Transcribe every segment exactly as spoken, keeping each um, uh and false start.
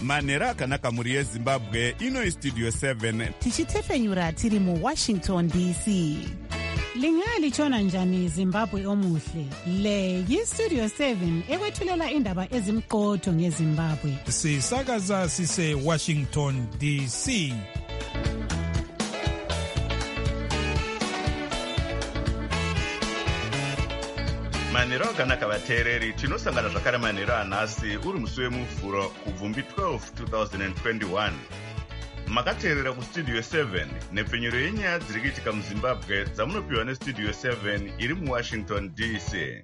manhero akanaka mhuri yezimbabwe. Ino Studio seven tichitefenyura tiri muWashington D C. Lingalitshona njani Zimbabwe omuhle? Le yiStudio seven ekwethulela indaba ezimqotho ngeZimbabwe. Sisakaza sise Washington D C. manhero akanaka vateereri, tinosangana zvakare manhero anhasi uri musi wemufuro kubvumbi twelve two thousand twenty-one. Makateerera kuStudio seven nepfenyuro yenyaya dziri kuitika muZimbabwe dzamunopiwa neStudio seven iri muWashington D C.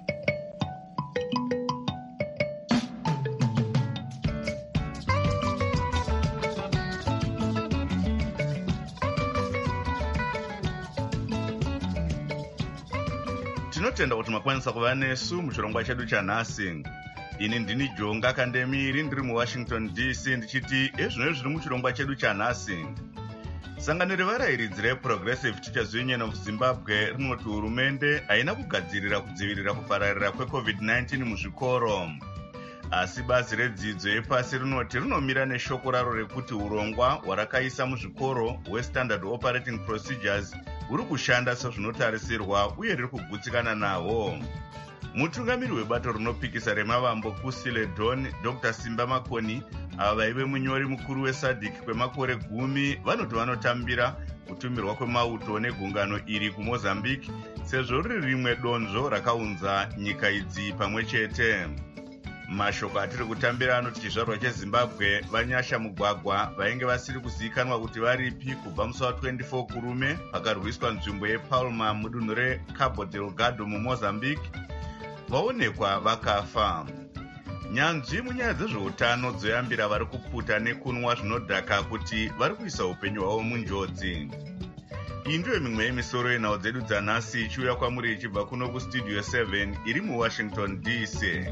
Tinotenda kuti makwanisa kuva nesu muchirongwa chedu chanhasi. Ini ndini Jonga Kandemiri ndiri muWashington D C ndichiti ezvino zviri muchirongwa chedu chanhasi. Sangano revarairidzi reProgressive Teachers Union of Zimbabwe rinoti hurumende haina kugadzirira kudzivirira kupararira kweCovid nineteen muzvikoro. Asi bazi redzidzo yepasi rinoti rinomira neshoko raro rekuti urongwa hwarakaisa muzvikoro hweStandard Operating Procedures huri kushanda sezvinotarisirwa uye riri kugutsikana nahwo. Mutungamiri webato rinopikisa remavambo kuSile Dawn, Doctor Simba Makoni, ava vaive munyori mukuru weSADC kwemakore gumi, vanoti vanotambira kutumirwa kwemauto negungano iri kuMozambique sezvo riri rimwe donzvo rakaunza nyika idzi pamwe chete. Mashoko atiri kutambira anoti chizvarwa cheZimbabwe vanyasha mugwagwa vainge vasiri kuzivikanwa kuti varipi kubva musi wa-twenty-four kurume pakarwiswa nzvimbo yePalma mudunhu reCabo Delgado muMozambique vaonekwa vakafa. Nyanzvi munyaya dzezveutano dzoyambira vari kuputa nekunwa zvinodhaka kuti vari kuisa upenyu hwavo munjodzi. Iyi ndiyo mimwe yemisoro yenhau dzedu dzanhasi ichiuya kwamuri ichibva kuno kuStudio seven iri muWashington D C.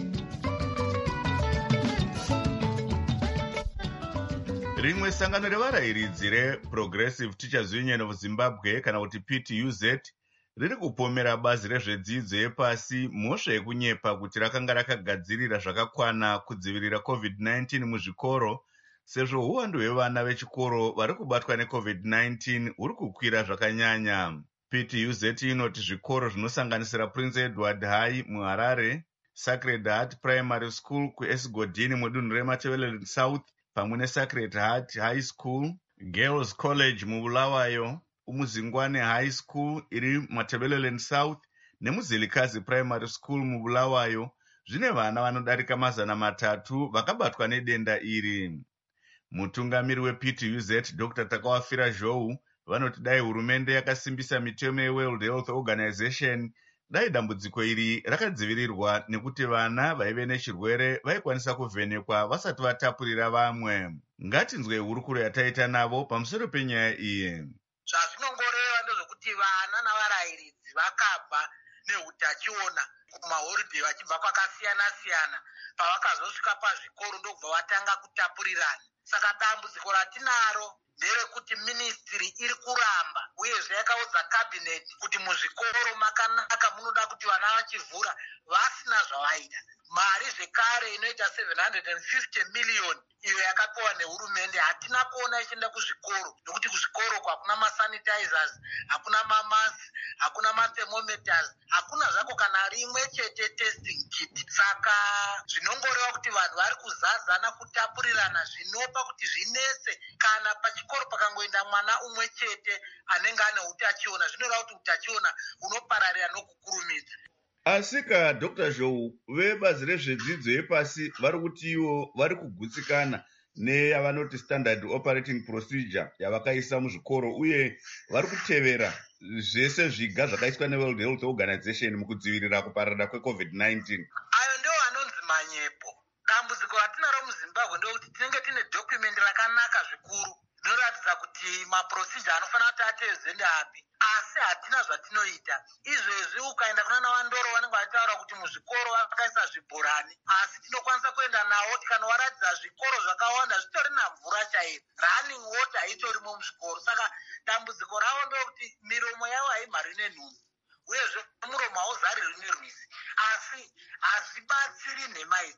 Rimwe sangano revarairidzi reProgressive Teachers Union of Zimbabwe kana kuti P T U Z riri kupomera bazi rezvedzidzo yepasi mhosva yekunyepa kuti rakanga rakagadzirira zvakakwana kudzivirira COVID nineteen muzvikoro sezvo uwandu hwevana vechikoro vari kubatwa neCovid nineteen huri kukwira zvakanyanya. P T U Z inoti zvikoro zvinosanganisira Prince Edward High muHarare, Sacred Heart Primary School kuEsigodini mudunhu reMatabeleland South pamwe neSacred Heart High School, Girls College muBulawayo, uMuzingwane High School iri Matabeleland South neMuzilikazi Primary School muBulawayo zvine vana vanodarika mazana matatu vakabatwa nedenda iri. Mutungamiri weP T U Z Doctor Takawafira Zhou vanoti dai hurumende yakasimbisa mitemo yeWorld Health Organization dai dambudziko iri rakadzivirirwa nekuti vana vaive nechirwere vaikwanisa kuvhenekwa vasati vatapurira vamwe. Ngatinzwe hurukuro yataita navo pamusoro penyaya iyi. Zvazvinongoreva ndezvokuti vana navarairidzi vakabva neutachiona kumahoride vachibva kwakasiyana siyana, pavakazosvika pazvikoro ndokubva vatanga kutapurirana. Saka dambudziko ratinaro nderekuti ministry iri kuramba uyezve yakaudza cabinet kuti muzvikoro makanaka munoda kuti vana vachivhura vasina zvavaita. Mari zvekare inoita seven hundred fifty million iyo yakapiwa nehurumende hatina kuona ichienda kuzvikoro, nokuti kuzvikoro hakuna masanitizers, hakuna mamasi, hakuna mathermometers, hakuna zvako kana rimwe chete testing kit. Saka zvinongoreva kuti vanhu vari kuzazana kutapurirana zvinopa kuti zvinetse kana pachikoro pakangoenda mwana umwe chete anenge ane utachiona, zvinoreva kuti utachiona unopararira nokukurumidza. Asika Doctor Zhou vebazi rezvedzidzo yepasi vari kuti ivo vari kugutsikana neyavanoti Standard Operating Procedure yavakaisa muzvikoro uye vari kutevera zvese zviga zvakaiswa neWorld Health Organization mukudzivirira kupararira kweCovid nineteen. Ayo ndiwo anonzi manyepo. Dambudziko ratinaro muZimbabwe ndokuti tinenge tine document rakanaka zvikuru rinoratidza kuti maprocedure anofanira kuti atedzwe ndeapi, asi hatina zvatinoita. Izvezvi ukaenda kuna Wandoro vanenge vachitaura kuti muzvikoro vakaisa zvibhorani, asi tinokwanisa kuenda nawo tikanowaratidza zvikoro zvakawanda zvitori namvura chaiyo, running water itorimo muzvikoro. Saka dambudziko ravo ndokuti miromo yavo haimhari nenhumbi uyezve muromo hauzari rine rwizi, asi hazibatsiri nhema idzi.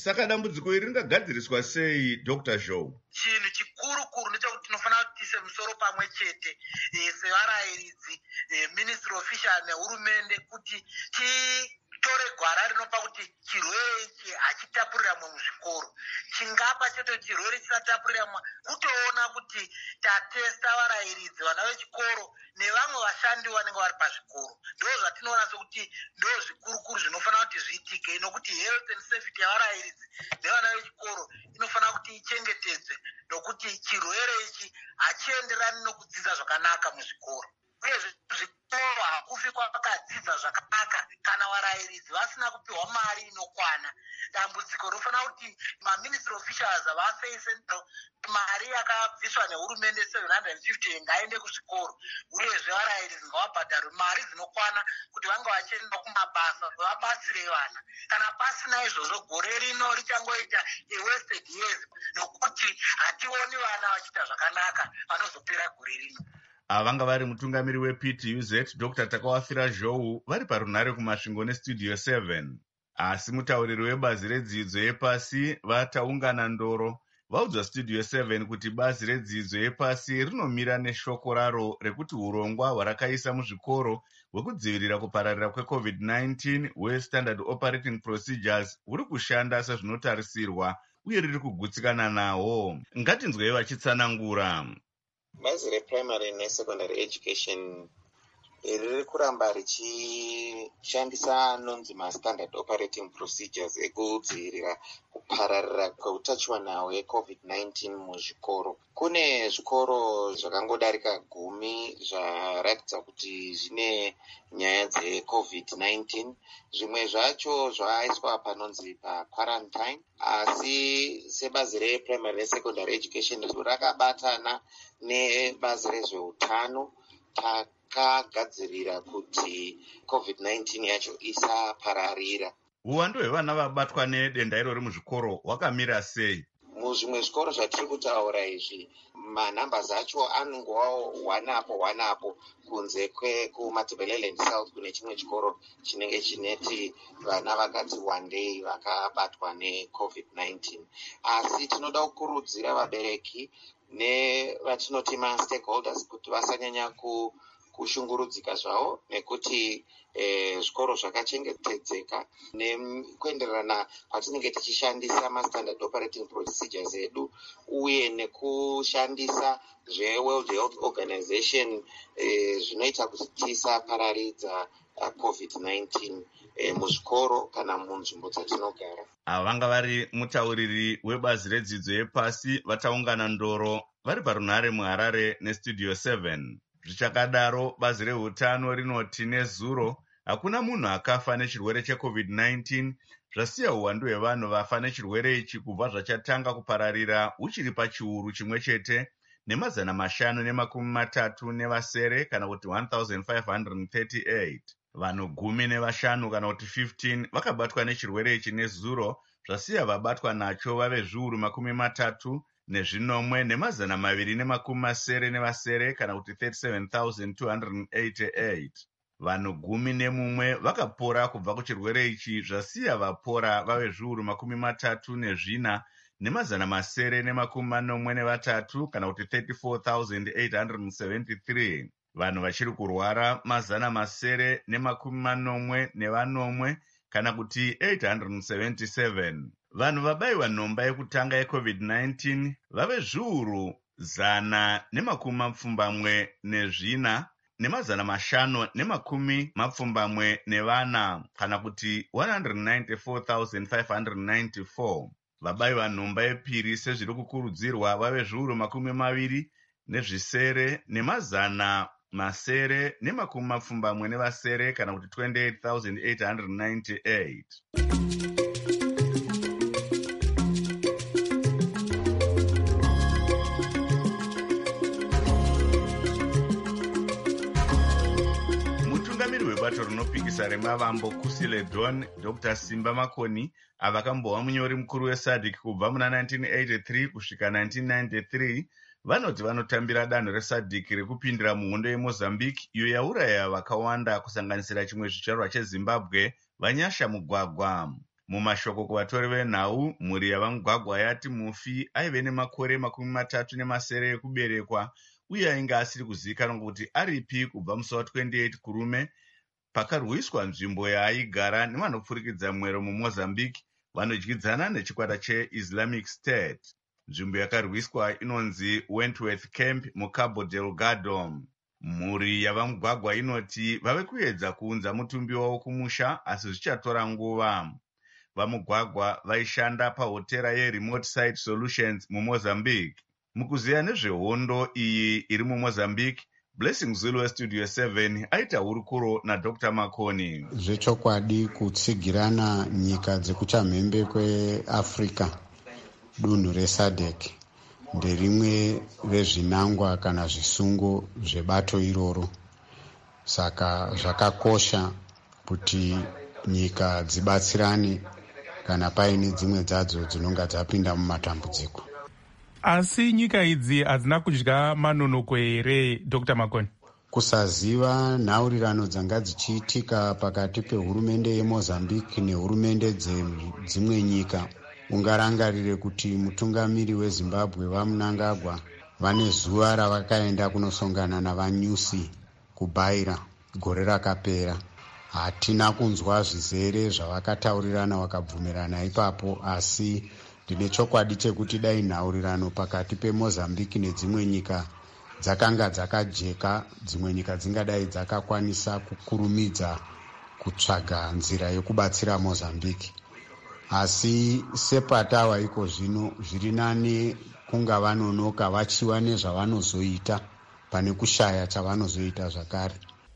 Saka dambudziko iri ringagadziriswa sei, Doctor Joe? Chinhu chikuru kuru ndechekuti tinofanira kuti tiise musoro pamwe chete sevarayiridzi, ministry official nehurumende kuti titore gwara rinopa kuti chirwere ichi hachitapuriramwe muzvikoro. Chingapa chete chirwere chisatapuriramwa kutoona kuti tatesta varayiridzi, vana vechikoro nevamwe vashandi vanenge vari pazvikoro. Ndo zvatinoona sekuti ndo zvikurukuru zvinofanira kuti zviitike, nokuti health and safety yavarayiridzi nevana vechikoro inofanira kuti ichengetedzwe, nokuti chirwere ichi hachienderani nokudzidza zvakanaka muzvikoro. Uyezve zvikoro hakufi kwakadzidza zvakanaka kana varayiridzi vasina kupiwa mari inokwana. Dambudziko rinofanira kuti maministry officials vafeise mari yakabviswa nehurumende seven hundred fifty ngaende kuzvikoro, uyezve varayiridzi ngavabhadharwe mari dzinokwana kuti vange vachienda kumabasa vabatsire vana. Kana pasina izvozvo, gore rino richangoita wasted years, nokuti hationi vana vachiita zvakanaka vanozopera gore rino. Avanga vari mutungamiri weP T U Z Doctor Takawafira Zhou vari parunhare kumasvingo nestudio seven. Asi mutauriri webazi redzidzo yepasi vataungana ndoro vaudzwa studio seven kuti bazi redzidzo yepasi rinomira neshoko raro rekuti urongwa hwarakaisa muzvikoro hwekudzivirira kupararira kwecovid nineteen hwestandard operating procedures huri kushanda sezvinotarisirwa uye riri kugutsikana nawo. Ngatinzwei vachitsanangura. Bazi reprimary nesecondary education riri kuramba richishandisa anonzi mastandard operating procedures ekudzivirira kupararira kweutachiwana hwecovid nineteen muzvikoro. Kune zvikoro zvakangodarika gumi zvaratidza kuti zvine nyaya dzecovid nineteen. Zvimwe zvacho zvaaiswa panonzi pakwarantine, asi sebazi reprimary nesecondary education rakabatana nebazi rezveutano takagadzirira kuti covid nineteen yacho isapararira. Uwandu hwevana vabatwa nedenda irori muzvikoro hwakamira sei? Muzvimwe zvikoro zvatiri kutaura izvi, manhambers acho anongovawo wanapo wanapo kunze kwekuMatabeleland South kune chimwe chikoro chinenge chineti vana vakati wandei vakabatwa necovid nineteen. Asi tinoda kukurudzira vabereki nevatinoti ma-stakeholders kuti vasanyanya ku kushungurudzika zvavo, nekuti eh, zvikoro zvakachengetedzeka nekuenderana patinenge tichishandisa mastandard operating procedures edu uye nekushandisa zveWorld Health Organization eh, zvinoita kuti tisapararidza uh, covid nineteen eh, muzvikoro kana munzvimbo dzatinogara. Avanga vari mutauriri webazi redzidzo yepasi vataungana ndoro vari parunhare muHarare nestudio seven. Zvichakadaro, bazi reutano rinoti nezuro hakuna munhu akafa nechirwere checovid nineteen, zvasiya uwandu hwevanhu vafa nechirwere ichi kubva zvachatanga kupararira huchiri pachiuru chimwe chete nemazana mashanu nemakumi matatu nevasere kana kuti one thousand five hundred thirty-eight. Vanhu gumi nevashanu kana kuti fifteen vakabatwa nechirwere ichi nezuro, zvasiya vabatwa nacho vave zviuru makumi matatu nezvinomwe nemazana maviri nemakumi masere nevasere kana kuti thirty-seven thousand two hundred eighty-eight. Vanhu gumi nemumwe vakapora kubva kuchirwere ichi, zvasiya vapora vave zviuru makumi matatu nezvina nemazana masere nemakumi manomwe nevatatu kana kuti thirty-four thousand eight hundred seventy-three. Vanhu vachiri kurwara mazana masere nemakumi manomwe nevanomwe kana kuti eight hundred seventy-seven. Vanhu vabayiwa nhomba yekutanga yecovid nineteen vave zviuru zana nemakumi mapfumbamwe nezvina nemazana mashanu nemakumi mapfumbamwe nevana kana kuti one hundred ninety-four thousand five hundred ninety-four. Vabayiwa nhomba yepiri sezviri kukurudzirwa vave zviuru makumi maviri nezvisere nemazana masere nemakumi mapfumbamwe nevasere kana kuti twenty-eight thousand eight hundred ninety-eight. Bato rinopikisa remavambo Kusile Don Doctor Simba Makoni avakambova munyori mukuru weSADC kubva muna nineteen eighty-three kusvika nineteen ninety-three vanoti vanotambira danho reSADC rekupindira muhondo yeMozambique iyo yauraya vakawanda kusanganisira chimwe zvizvarwa cheZimbabwe Vanyasha Mugwagwa. Mumashoko kuvatori venhau, mhuri yavamugwagwa yati mufi aive nemakore makumi matatu nemasere ekuberekwa uye ainge asiri kuzivikanwa kuti aripi kubva musi wa28 kurume pakarwiswa nzvimbo yaaigara nevanopfurikidza mwero muMozambique vanodyidzana nechikwata cheIslamic State. Nzvimbo yakarwiswa inonzi Wentworth Camp muCabo Delgado. Mhuri yavamugwagwa inoti vave kuedza kuunza mutumbi wavo kumusha asi zvichatora nguva. Vamugwagwa vaishanda pahotera yeRemote Site Solutions muMozambique. Mukuziya nezvehondo iyi iri muMozambique, Blessing Zulu weStudio seven aita hurukuro naDr Makoni. Zvechokwadi kutsigirana nyika dzekuchamhembe kweAfrica dunhu reSADC nderimwe rezvinangwa kana zvisungo zvebato iroro. Saka zvakakosha kuti nyika dzibatsirane kana paine dzimwe dzadzo dzinonga dzapinda mumatambudziko. Asi nyika idzi hadzina kudya manonoko here, Dr Makoni? Kusaziva nhaurirano dzanga dzichiitika pakati pehurumende yeMozambique nehurumende dzimwe nyika. Ungarangarire kuti mutungamiri weZimbabwe vaMnangagwa vane zuva ravakaenda kunosongana navanyusi kuBaira gore rakapera. Hatina kunzwa zvizere zvavakataurirana vakabvumirana ipapo, asi ndine chokwadi chekuti dai nhaurirano pakati peMozambique nedzimwe nyika dzakanga dzakajeka, dzimwe nyika dzingadai dzakakwanisa kukurumidza kutsvaga nzira yekubatsira Mozambique. Asi sepatawa iko zvino zviri nani kunga vanonoka vachiwa nezvavanozoita pane kushaya chavanozoita zvakare.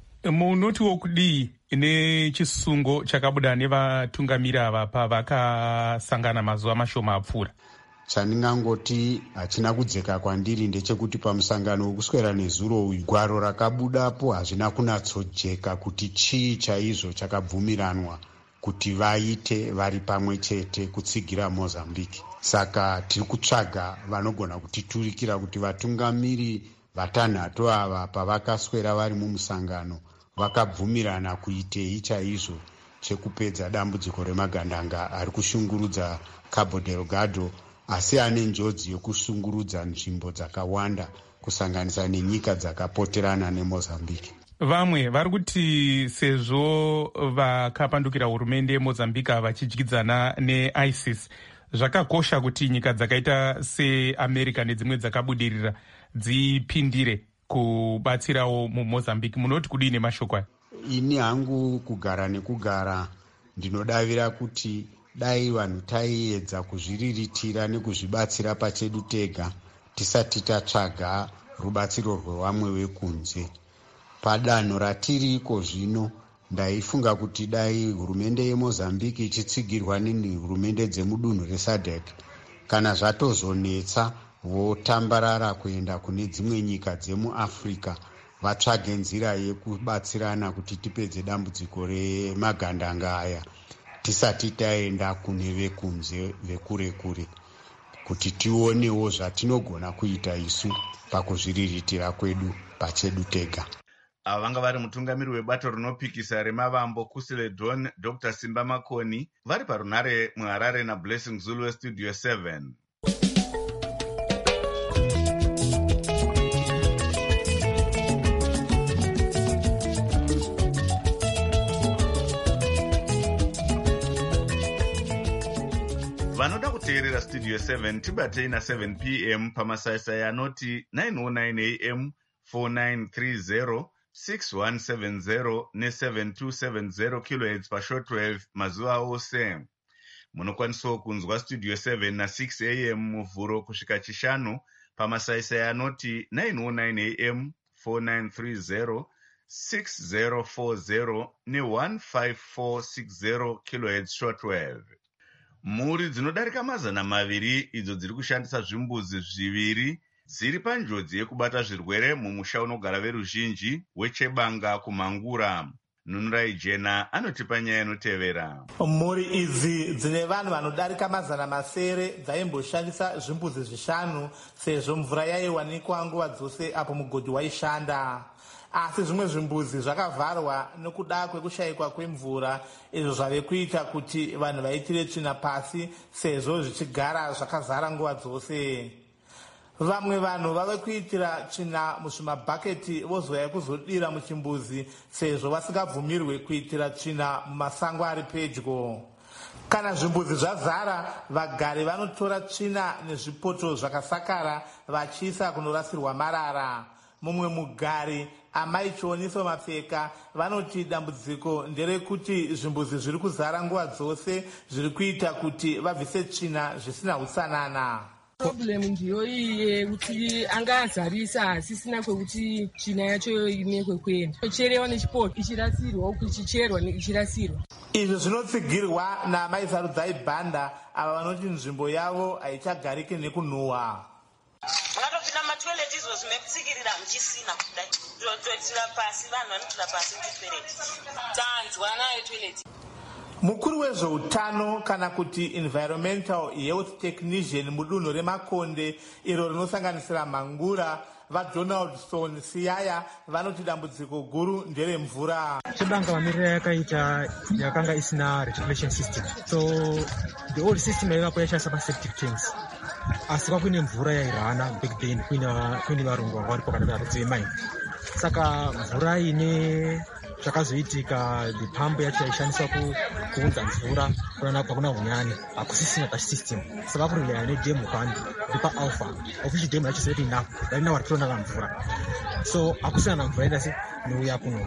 Munoti wokudii nechisungo chakabuda nevatungamiri ava pavakasangana mazuva mashoma apfuura? Chandingangoti hachina kudzeka kwandiri ndechekuti pamusangano wekuswera nezuro uyu gwaro rakabudapo hazvina kunyatsojeka kuti chii chaizvo chakabvumiranwa kuti vaite vari pamwe chete kutsigira Mozambique. Saka tiri kutsvaga vanogona kutiturikira kuti vatungamiri vatanhatu ava pavakaswera vari mumusangano vakabvumirana kuitei chaizvo chekupedza dambudziko remagandanga ari kushungurudza Cabo Delgado, asi ane njodzi yokushungurudza nzvimbo dzakawanda kusanganisa nenyika dzakapoterana neMozambique. Vamwe vari kuti sezvo vakapandukira hurumende yeMozambique vachidyidzana neISIS, zvakakosha kuti nyika dzakaita seAmerica nedzimwe dzakabudirira dzipindire kubatsirawo muMozambique. Munoti kudii nemashoko aya? Ini hangu kugara nekugara ndinodavira kuti dai vanhu taiedza kuzviriritira nekuzvibatsira pachedu tega tisati tatsvaga rubatsiro rwevamwe vekunze. Padanho ratiriko zvino ndaifunga kuti dai hurumende yeMozambique ichitsigirwa nehurumende dzemudunhu reSADC, kana zvatozonetsa votambarara kuenda kune dzimwe nyika dzemuAfrica vatsvage nzira yekubatsirana kuti tipedze dambudziko remagandanga aya tisati taenda kune vekunze vekure kure, kuti tionewo zvatinogona kuita isu pakuzviriritira kwedu pachedu tega. Ava vanga vari mutungamiri webato rinopikisa remavambo Kusiledon Doctor Simba Makoni vari parunhare muHarare naBlessing Zulu weStudio seven. Vanoda kuteerera Studio seven tibatei na seven p m pamasaisai anoti nine oh nine a m, four nine three zero, six one seven zero ne seven two seven zero kilohertz pashortwave mazuva ose. Munokwanisawo kunzwa Studio seven na six a m muvhuro kusvika chishanu pamasaisai anoti nine oh nine a m, four nine three zero, six zero four zero ne one five four six zero kilohertz shortwave. Mhuri dzinodarika mazana maviri idzo dziri kushandisa zvimbuzi zviviri dziri panjodzi yekubata zvirwere mumusha unogara veruzhinji weChebanga kuMangura. Nunurai Jena anotipa nyaya inotevera. Mhuri idzi dzine vanhu vanodarika mazana masere dzaimboshandisa zvimbuzi zvishanu sezvo mvura yaiwanikwa nguva dzose apo mugodhi waishanda. asi zvimwe zvimbuzi zvakavharwa nekuda kwekushayikwa kwemvura, izvo zvave kuita kuti vanhu vaitire tsvina pasi sezvo zvichigara zvakazara nguva dzose. Vamwe vanhu vave kuitira tsvina muzvimabhaketi vozouya kuzodira muchimbuzi sezvo vasingabvumirwe kuitira tsvina mumasango ari pedyo. Kana zvimbuzi zvazara, vagari vanotora tsvina nezvipoto zvakasakara vachiisa kunorasirwa marara. Mumwe mugari, amai Chioniso Mapfeka, vanoti dambudziko nderekuti zvimbuzi zviri kuzara nguva dzose zviri kuita kuti vabvise tsvina zvisina utsanana. Problem ndiyo iye kuti angazarisa asisina kwekuti tsvina yacho inekwe kwenda cherewa nechipoto ichirasirwa uku ichicherwa ichirasirwa. Izvi zvinotsigirwa naamai Sarudzai Bhanda, ava vanoti nzvimbo yavo haichagariki nekunhuhwa. Mwatopinda matoileti izvo zvimekutsikirira muchisina kudai totoitira pasi, vanhu vanotira pasi mutoileti tanzwa nayo toileti. Mukuru wezveutano kana kuti environmental health technician mudunhu reMakonde iro rinosanganisira Mangura, vaDonaldson Siyaya vanoti dambudziko guru nderemvura. Chibanga vamirira yakaita yakanga isina reticulation system, so the old system yaivapo yaishandisa septic tanks, asi kwakuine mvura yairana back then kuine varungu vanga varipo kana varudzi vemaini. Saka mvura ine zvakazoitika the pump yacho yaishandiswa kuunza mvura kunanapa kuna hunyani hakusisina touch system, saka kurilaya nedemu pano ndipa alpha official demu yacho zoti enough darina waritonaka mvura, so hakusina na mvura indasi nouya kuno.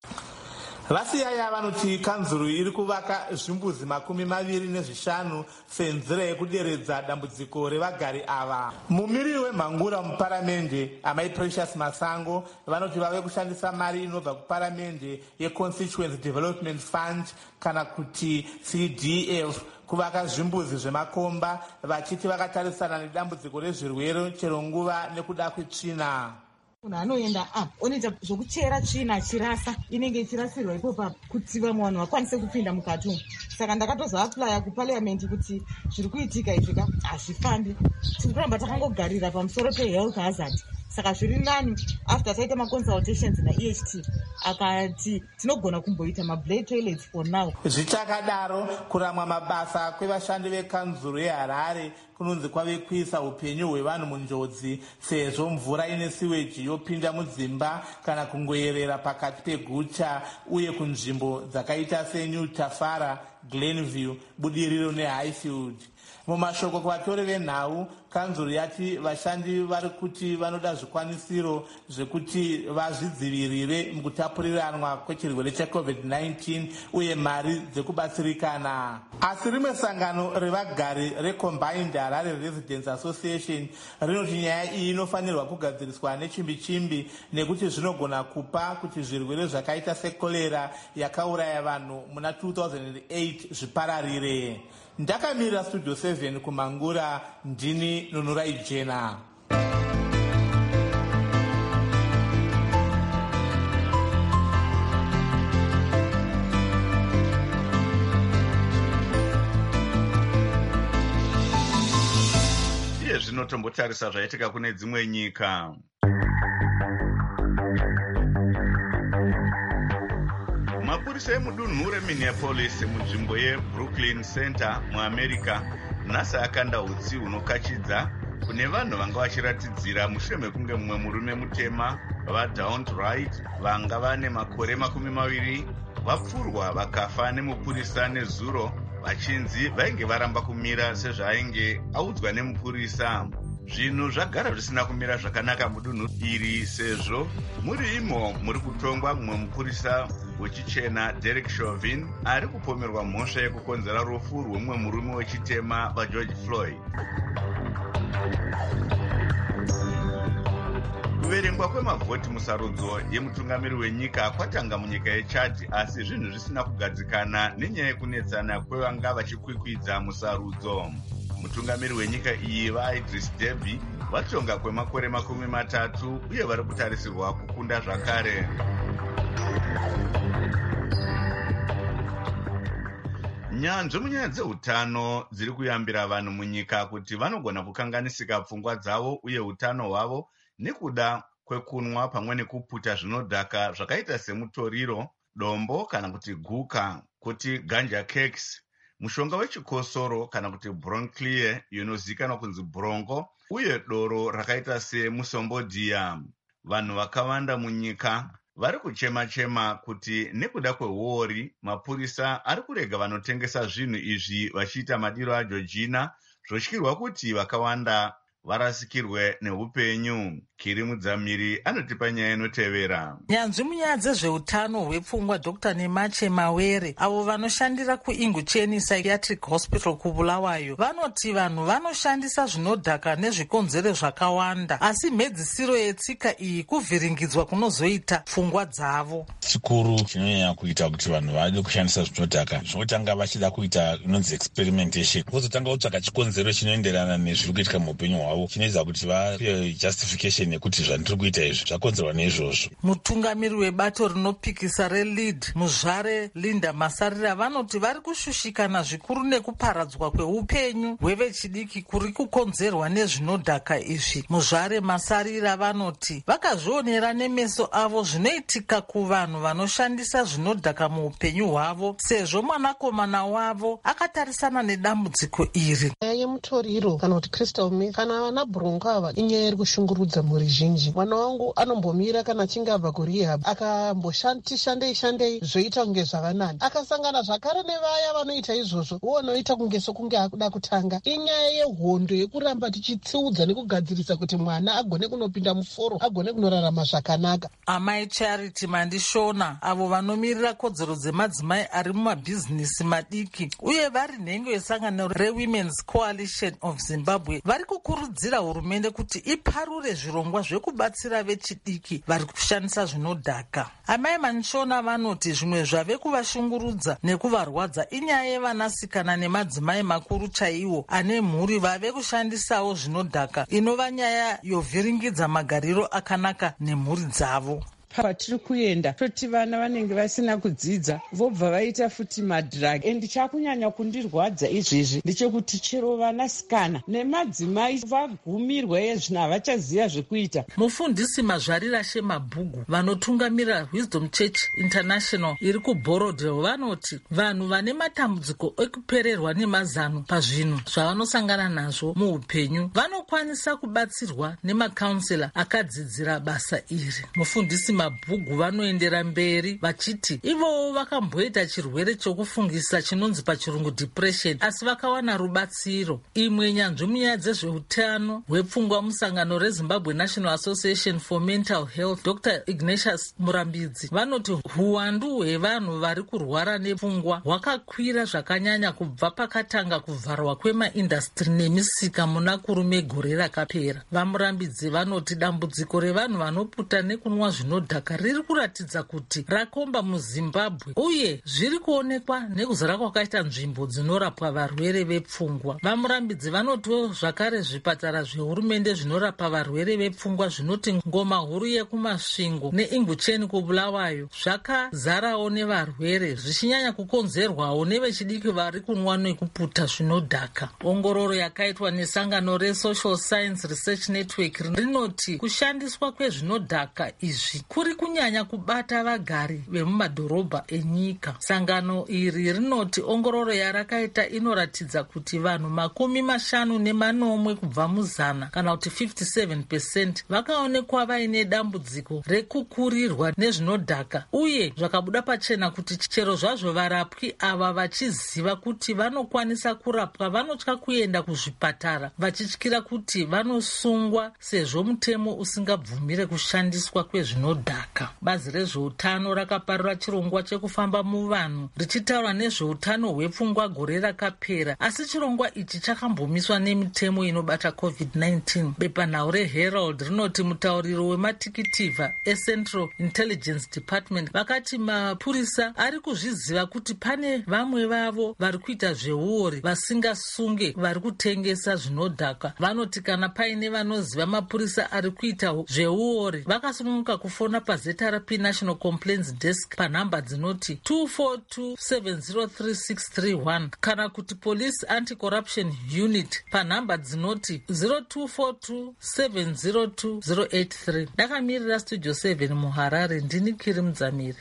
Vasiyaya vanoti kanzuru iri kuvaka zvimbuzi makumi maviri nezvishanu senzira yekuderedza dambudziko revagari ava. Mumiriri weMhangura muparamende, amai Precious Masango, vanoti vave kushandisa mari inobva kuparamende yeConstituency Development Fund kana kuti C D F kuvaka zvimbuzi zvemakomba, vachiti vakatarisana nedambudziko rezvirwere chero nguva nekuda kwetsvina. Munhu anoenda ah onoita zvokuchera tsvina achirasa inenge ichirasirwa ipopa kuti vamwe vanhu vakwanise kupinda mukati umu. Saka ndakatozoaplaya kuparliament kuti zviri kuitika izvi ka hazvifambi, tiri kuramba takangogarira pamusoro pehealth hazard. Saka zviri nani after taita maconsultations naE H T akati tinogona kumboita mablade toilets for now. Zvichakadaro kuramwa mabasa kwevashandi vekanzuru yeHarare kunonzi kwave kuisa upenyu hwevanhu munjodzi sezvo mvura ine siweji yopinda mudzimba kana kungoyerera pakati pegucha uye kunzvimbo dzakaita seNew Tafara, Glenview, Budiriro neHighfield. Mumashoko kuvatori venhau, kanzuru yati vashandi vari kuti vanoda zvikwanisiro zvekuti vazvidzivirire mukutapuriranwa kwechirwere cheCovid nineteen uye mari dzekubatsirikana. Asi rimwe sangano revagari reCombined Harare Residents Association rinoti nyaya iyi inofanirwa kugadziriswa nechimbi chimbi nekuti zvinogona kupa kuti zvirwere zvakaita sekorera yakauraya vanhu muna two thousand eight zvipararire. Ndakamirira Studio seven kuMangura, ndini Nunurai Jena. Iye zvinotombotarisa zvaitika kune dzimwe nyika. Mapurisa emudunhu reMinneapolis munzvimbo yeBrooklyn Center muAmerica nhasi akanda utsi hunokachidza kune vanhu vanga vachiratidzira mushure mekunge mumwe murume mutema vaDaunte Wright vanga vane makore makumi maviri vapfurwa vakafa nemupurisa nezuro vachinzi vainge varamba kumira sezvaainge audzwa nemupurisa. Zvinhu zvagara zvisina kumira zvakanaka mudunhu iri sezvo muri imo muri kutongwa mumwe mupurisa wechichena Derek Chauvin ari kupomerwa mhosva yekukonzera rufu rwemumwe murume wechitema vaGeorge Floyd. Kuverengwa kwemavhoti musarudzo yemutungamiri wenyika kwatanga munyika yeChad, asi zvinhu zvisina kugadzikana nenyaya yekunetsana kwevanga vachikwikwidza musarudzo. Mutungamiri wenyika iyi vaIdris Deby vatonga kwemakore makumi matatu uye vari kutarisirwa kukunda zvakare. Nyanzvi munyaya dzeutano dziri kuyambira vanhu munyika kuti vanogona kukanganisika pfungwa dzavo uye utano hwavo nekuda kwekunwa pamwe nekuputa zvinodhaka zvakaita semutoriro, dombo kana kuti guka, kuti ganja cakes, mushonga wechikosoro kana kuti bronclie inozikanwa kunzi bronco, uye doro rakaita semusombodiya. Vanhu vakawanda munyika vari kuchema-chema kuti nekuda kweuori mapurisa ari kurega vanotengesa zvinhu izvi vachiita madiro aJeorgina, zvotyirwa kuti vakawanda varasikirwe neupenyu. Kiri Mudzamiri anotipa nyaya inotevera. Nyanzvi munyaya dzezveutano hwepfungwa Dr Nemache Mawere avo vanoshandira kuIngucheni Psychiatric Hospital kuBulawayo vanoti vanhu vanoshandisa zvinodhaka nezvikonzero zvakawanda, asi mhedzisiro yetsika iyi kuvhiringidzwa kunozoita pfungwa dzavo. Chikuru chinonyanya kuita kuti vanhu vade kushandisa zvinodhaka zvinotanga vachida kuita inonzi experimentation, vozotanga kutsvaka chikonzero chinoenderana nezviri kuitika muupenyu hwavo, chinoita kuti vape justification nekuti zvandiri kuita izvi zvakonzerwa neizvozvo. Mutungamiri webato rinopikisa reLead Muzvare Linda Masarira vanoti vari kushushikana zvikuru nekuparadzwa kweupenyu hwevechidiki kuri kukonzerwa nezvinodhaka izvi. Muzvare Masarira vanoti vakazvionera nemeso avo zvinoitika kuvanhu vanoshandisa zvinodhaka muupenyu hwavo, sezvo mwanakomana wavo akatarisana nedambudziko iri. Nyaya yemutoriro kana kuti crystal meth kana vana bronco ava inyaya iri kushungurudza mhuri zhinji. Mwana wangu anombomira kana achinge abva kurehab akamboshandei shandei shandei zvoita kunge zvakanani, akasangana zvakare nevaya vanoita izvozvo uonoita kunge sokunge akuda kutanga. Inyaya yehondo yekuramba tichitsiudza nekugadzirisa kuti mwana agone kunopinda muforo, agone kunorarama zvakanaka. Amai Charity Mandishona avo vanomirira kodzero dzemadzimai ari mumabhizinisi madiki uye vari nhengo yesangano reWomen's Coalition of Zimbabwe vari kukurudzira hurumende kuti iparure zvirongwa zvekubatsira vechidiki vari kushandisa zvinodhaka. Amai Mandishona vanoti zvimwe zvave kuvashungurudza nekuvarwadza inyaya yevanasikana nemadzimai makuru chaiwo ane mhuri vave kushandisawo zvinodhaka, inova nyaya yovhiringidza magariro akanaka nemhuri dzavo. Patiri kuenda toti vana vanenge vasina kudzidza vobva vaita futi madhiragi. Endi chakunyanya kundirwadza izvezvi ndechekuti chero vanasikana nemadzimai vagumirwa yezvino havachaziva zvekuita. Mufundisi Mazvarira Shemabhugu vanotungamira Wisdom Church International iri kuBorodale vanoti vanhu vane matambudziko ekupererwa nemazano pazvinhu zvavanosangana nazvo muupenyu vanokwanisa kubatsirwa nemakaunsela akadzidzira basa iri. Mufundisi Mabhugu vanoendera mberi vachiti ivowo vakamboita chirwere chokufungisa chinonzi pachirungu depression, asi vakawana rubatsiro. Imwe nyanzvi munyaya dzezveutano hwepfungwa musangano reZimbabwe National Association for Mental Health Dr Ignatius Murambidzi vanoti huwandu hwevanhu vari kurwara nepfungwa hwakakwira zvakanyanya kubva pakatanga kuvharwa kwemaindastri nemisika muna kurume gore rakapera. VaMurambidzi vanoti dambudziko revanhu vanoputa nekunwa zvinodhaka riri kuratidza kuti rakomba muZimbabwe uye zviri kuonekwa nekuzara kwakaita nzvimbo dzinorapwa varwere vepfungwa. VaMurambidzi vanotiwo zvakare zvipatara zvehurumende zvinorapa varwere vepfungwa zvinoti Ngoma Huru yekumasvingo neIngucheni kuBulawayo zvakazarawo nevarwere zvichinyanya kukonzerwawo nevechidiki vari kunwa nekuputa zvinodhaka. Ongororo yakaitwa nesangano reSocial Science Research Network rinoti kushandiswa kwezvinodhaka izvi kuri kunyanya kubata vagari vemumadhorobha enyika. Sangano iri rinoti ongororo yarakaita inoratidza kuti vanhu makumi mashanu nemanomwe kubva muzana kana kuti fifty-seven percent vakaonekwa vaine dambudziko rekukurirwa nezvinodhaka, uye zvakabuda pachena kuti chero zvazvo varapwi ava vachiziva kuti vanokwanisa kurapwa vanotya kuenda kuzvipatara vachityira kuti vanosungwa sezvo mutemo usingabvumire kushandiswa kwezvinodhaka. Bazi rezveutano rakaparura chirongwa chekufamba muvanhu richitaura nezveutano hwepfungwa gore rakapera, asi chirongwa ichi chakambomiswa nemitemo inobata covid nineteen. Bepanhau reHerald rinoti mutauriri wematikitivha eCentral Intelligence Department vakati mapurisa ari kuzviziva kuti pane vamwe vavo vari kuita zveuori vasingasunge vari kutengesa zvinodhaka. Vanoti kana paine vanoziva mapurisa ari kuita zveuori vakasununguka kufona pazeta raP National Complaints Desk panhamba dzinoti two four two seven zero three six three one kana kuti Police Anti-Corruption Unit panhamba dzinoti zero two four two seven zero two zero eight three. Ndakamirira Studio seven muHarare, ndini Kiri Mudzamiri.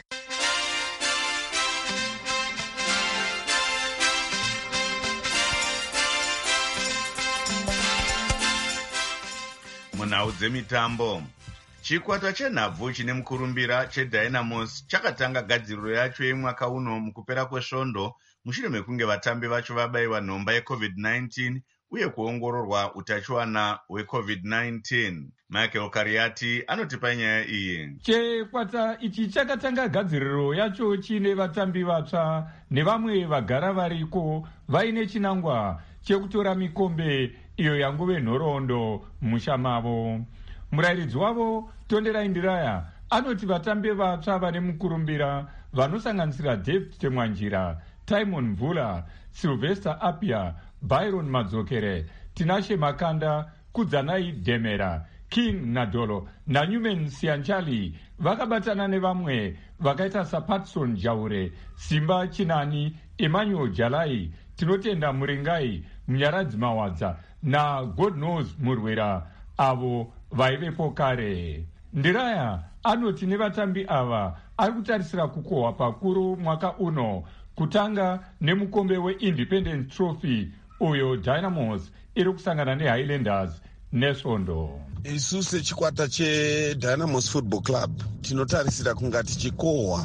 Munhau dzemitambo, chikwata chenhabvu chine mukurumbira cheDynamos chakatanga gadziriro yacho yemwaka uno mukupera kwesvondo mushure mekunge vatambi vacho vabayiwa nhomba yecovid nineteen uye kuongororwa utachiwana hwecovid nineteen. Michael Kariati anotipa nyaya iyi. Chikwata ichi chakatanga gadziriro yacho chine vatambi vatsva nevamwe vagara variko vaine chinangwa chekutora mikombe iyo yanguve nhoroondo musha mavo. Murayiridzi wavo Tonderai Ndiraya anoti vatambi vatsva vane mukurumbira vanosanganisira David Temwanjira, Timon Mvula, Sylvester Apia, Byron Madzokere, Tinashe Makanda, Kudzanai Demera, King Nadolo naNewman Sianchali vakabatana nevamwe vakaita saPatson Jaure, Simba Chinani, Emmanuel Jalai, Tinotenda Muringai, Munyaradzi Mawadza na God Knows Murwera avo vaivepo kare. Ndiraya anoti nevatambi ava ari kutarisira kukohwa pakuru mwaka uno, kutanga nemukombe weIndependence Trophy uyo Dynamos iri kusangana neHighlanders nesvondo. Isu sechikwata cheDynamos Football Club tinotarisira kunga tichikohwa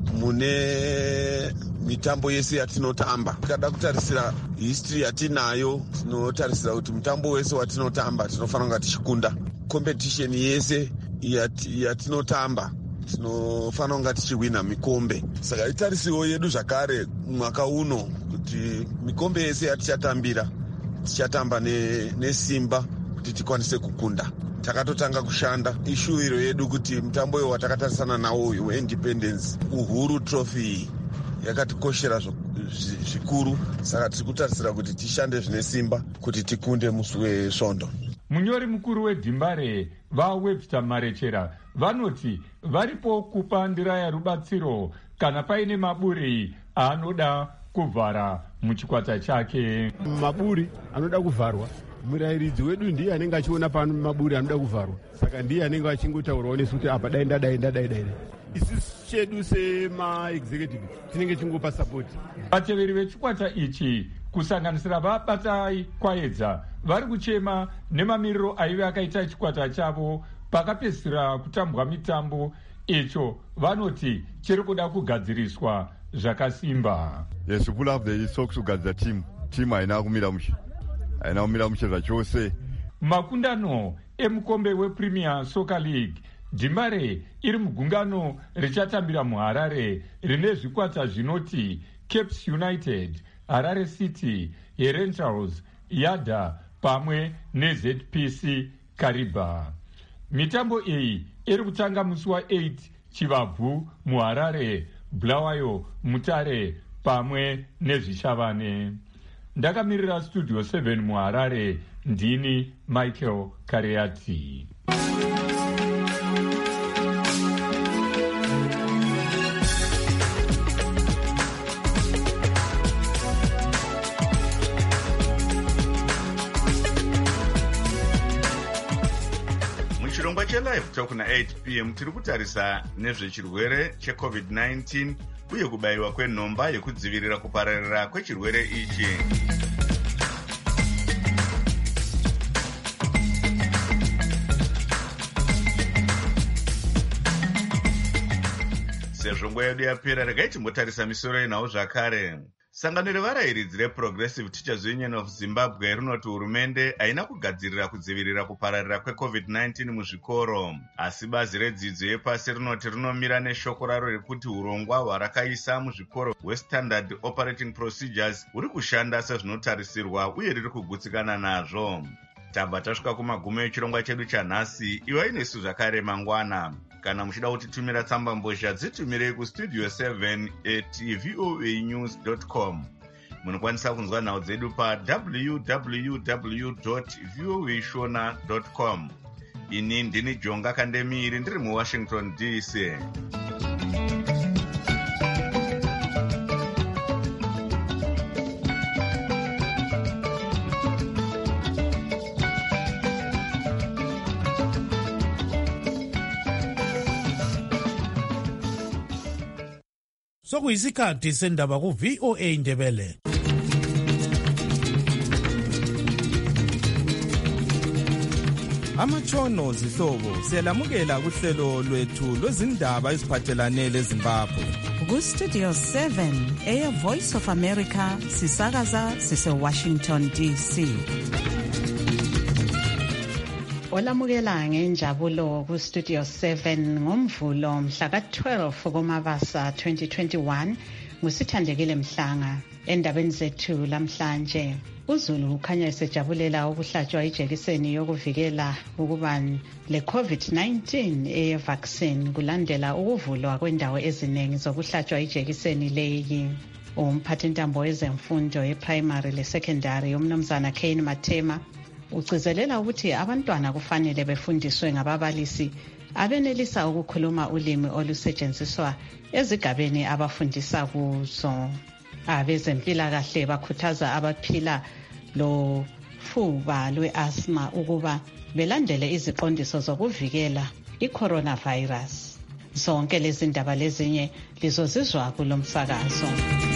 mune mitambo yese yatinotamba. Tikada kutarisira history yatinayo, tinotarisira kuti mutambo wese watinotamba tinofanira kunga tichikunda. Competition yese yatinotamba tinofanira kunga tichiwina mikombe. Saka itarisiwo yedu zvakare mwaka uno kuti mikombe yese yatichatambira tichatamba nesimba kuti tikwanise kukunda. Takatotanga kushanda ishuwiro yedu kuti mutambo uyo watakatarisana nawo weIndependence Uhuru Trophy yakatikoshera zvikuru, saka tiri kutarisira kuti tishande zvine simba kuti tikunde musi wesvondo. Munyori mukuru weDhimbare vaWebster Marechera vanoti varipo kupa Ndiraya rubatsiro kana paine maburi aanoda kuvhara muchikwata chake. Maburi anoda kuvharwa, murayiridzi wedu ndiye anenge achiona pano maburi anoda kuvharwa, saka ndiye anenge achingotaurawo nesu kuti apa dai ndadai ndadai dai. Isusu chedu sema-executive tinenge chingopa sapoti. Vateveri vechikwata ichi kusanganisira vabatai kwaedza vari kuchema nemamiriro aive akaita chikwata chavo pakapedzisira kutambwa mitambo icho. Vanoti chiri kuda kugadziriswa zvakasimba. Yes, we have the socks kugadzira team. Team haina kumira mushe. Haina kumira mushe zvachose. Makundano emukombe wePremier Soccer League, Dhimbare iri mugungano richatambira muHarare rine zvikwata zvinoti Capes United, Harare City, Herentals, Yada pamwe neZ P C Kariba. Mitambo iyi iri kutanga musi wa8 Chivabvu muHarare, Bulawayo, Mutare pamwe nezvishavane. Ndakamirira Studio seven muHarare, ndini Michael Kariati. Chirongwa chelive talk na eight p m tiri kutarisa nezvechirwere checovid nineteen uye kubayiwa kwenhomba yekudzivirira kupararira kwechirwere ichi. Sezvo nguva yedu yapera, regai timbotarisa misoro yenhau zvakare. Sangano revarayiridzi reProgressive Teachers Union of Zimbabwe rinoti hurumende haina kugadzirira kudzivirira kupararira kwecovid nineteen muzvikoro, asi bazi redzidzo yepasi rinoti rinomira neshoko raro rekuti urongwa hwarakaisa muzvikoro hweStandard Operating Procedures huri kushanda sezvinotarisirwa uye riri kugutsikana nazvo. Tabva tasvika kumagumo echirongwa chedu chanhasi. Iwai nesu zvakare mangwana. Kana muchida kutitumira tsamba mbozha dzitumirei kustudio seven at voa news dot com. Munokwanisa kunzwa nhau dzedu pa w w w dot voa shona dot com. ini ndini Jonga Kandemiri ndiri muWashington D C. Sokuyisikhathi sendaba ku V O A Ndebele. Amatshono zihlobo siyalamukela kuhlelo lwethu lwezindaba eziphathelane leZimbabwe. Ku Studio seven eya Voice of America sisakaza sise Washington D C. Olamukela ngenjabulo ku Studio seven ngomvulo mhla ka twelve kuMabasa twenty twenty-one ngusithandekile Mhlanga. Endabeni zethu lamhlanje uZulu ukhanya esejabulela ukuhlatshwa ijekiseni yokuvikela ukuba le COVID nineteen eye vaccine kulandela ukuvulwa kwendawo eziningi zokuhlatshwa ijekiseni leyi. Umphathintambo wezemfundo ye-primary le-secondary umnumzana Kane Matema ugcizelela ukuthi abantwana kufanele befundiswe ngababalisi abenelisa ukukhuluma ulimi olusetshenziswa ezigabeni abafundisa kuzo. Abezempilakahle bakhuthaza abaphila lo fuba lwe-asthma ukuba belandele iziqondiso zokuvikela i-coronavirus. Zonke lezi ndaba lezinye lizozizwa kulo msakazo.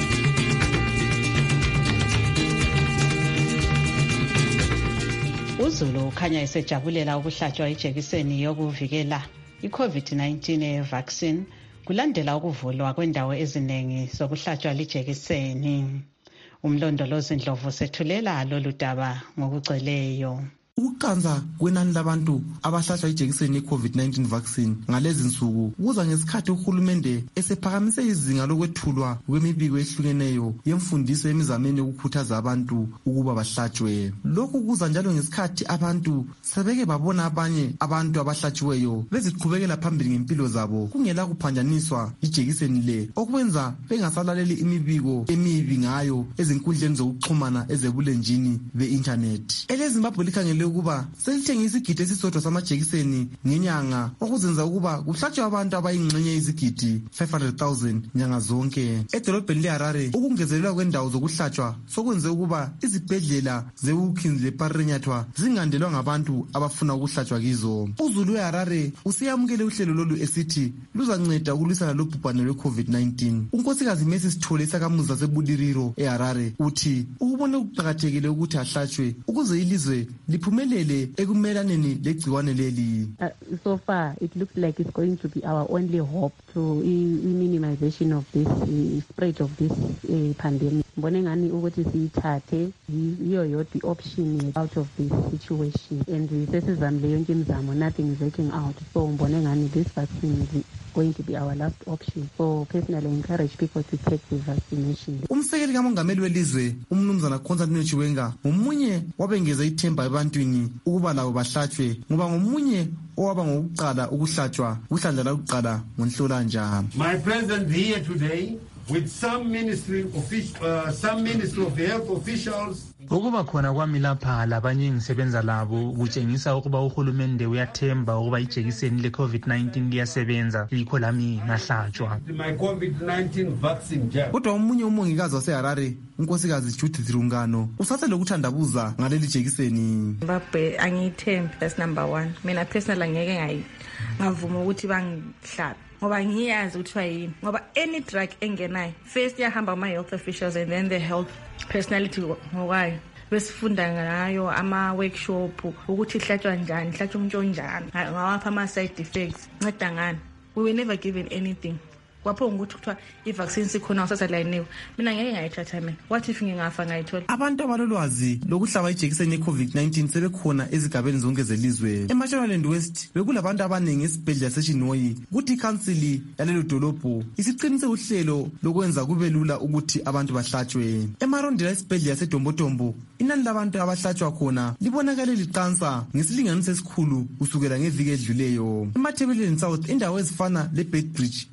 uZulu ukhanya esejabulela ukuhlatshwa ijekiseni yokuvikela i-COVID nineteen vaccine kulandela ukuvulwa kwendawo eziningi zokuhlatshwa lijekiseni. Umlondolozi Ndlovu sethulela lolu daba ngokugcweleyo. Ukuqanza kwenani labantu abahlatshwa ijekiseni ye-COVID nineteen vaccine ngalezi nsuku kuza ngesikhathi uhulumende esephakamise izinga lokwethulwa kwemibiko ehlukeneyo yemfundiso yemizameni ukukhuthaza abantu ukuba bahlatshwe. Lokhu kuza njalo ngesikhathi abantu sebeke babona abanye abantu abahlatshiweyo beziqhubekela phambili ngempilo zabo kungela kuphanjaniswa ijekiseni le, okwenza bengasalaleli imibiko emibi ngayo ezinkundleni zokuxhumana ezebulenjini be-internet. EleZimbabwe likhangele ukuba selithenge isigidi esisodwa samajekiseni ngenyanga okuzenza ukuba kuhlatshwe abantu abayingxenye izigidi five hundred thousand nyanga zonke. Edolobheni leHarare ukungezelelwa kwendawo zokuhlatshwa sokwenze ukuba izibhedlela zeWilkins leParenyathwa zingandelwa ngabantu abafuna ukuhlatshwa kizo. uZulu weHarare usiyamukele uhlelo lolu esithi luzanceda ukulwisana lobhubhane lwe-COVID nineteen. Unkosikazi Messi Sithole isakamuzi saseBuliriro eHarare uthi ukubona kuqakathekile ukuthi ahlatshwe ukuze ilizwe liphume ekumelaneni legciwane leli. Uh, so far it looks like it's going to be our only hope to minimization of this uh, spread of this uh, pandemic. Mbone ngani ukuthi siyithathe yiyo yodwa option out of this situation, and sesizamile yonke imizamo, nothing is working out, so mbone ngani this vaccine is going to be our last option. So personally I encourage people to take the vaccination. Umsekeli kamongameli welizwe umnumzana Constantine Chiwenga umunye wabengeza ithemba ebantwini ukuba labo bahlatshwe ngoba ngomunye owaba ngokuqala ukuhlatshwa kuhlandla lokuqala ngoNhlolanja. My presence here today with some ministry official, uh, some ministry of health officials. Ukuba khona kwami lapha labanye engisebenza labo kutshengisa ukuba uhulumende uyathemba ukuba ijekiseni le COVID nineteen liyasebenza, yikho lami ngahlatshwa. My COVID nineteen vaccine jab. Kodwa umunye umongikazi waseHarare unkosikazi Judith Rungano usathe lokuthandabuza ngaleli jekiseni. Zimbabwe angiyithembi, that's number one. Mina personally ngeke ngayi ngavuma ukuthi bangihlabe ngoba ngiyazi ukuthi yini, ngoba any drug engenayo first yahamba ama health officials and then the health personality ngokwayo besifunda ngayo ama workshop ukuthi ihlatshwa njani, ihlatshwa umuntu onjani, ngawapha ama side effects, nceda ngani. We were never given anything. Kwapho ukuthi kuthiwa i-vaccine sikhona usasalayiniwe, mina ngeke ngayithatha mina. What if ngingafa ngayithola? Abantu abalolwazi lokuhlaba ijekiseni ye-COVID nineteen sebekhona ezigabeni zonke zelizwe. eMashonaland West bekulabantu abaningi esibhedlela seChinoyi kuthi ikhansili yalelo dolobho isiqinise uhlelo lokwenza kube lula ukuthi abantu bahlatshwe. EMarondela esibhedlela seDombodombo inani labantu abahlatshwa khona libonakale liqansa ngesilinganiso esikhulu kusukela ngeviki edluleyo. eMathebeleni South indawo ezifana leBedbridge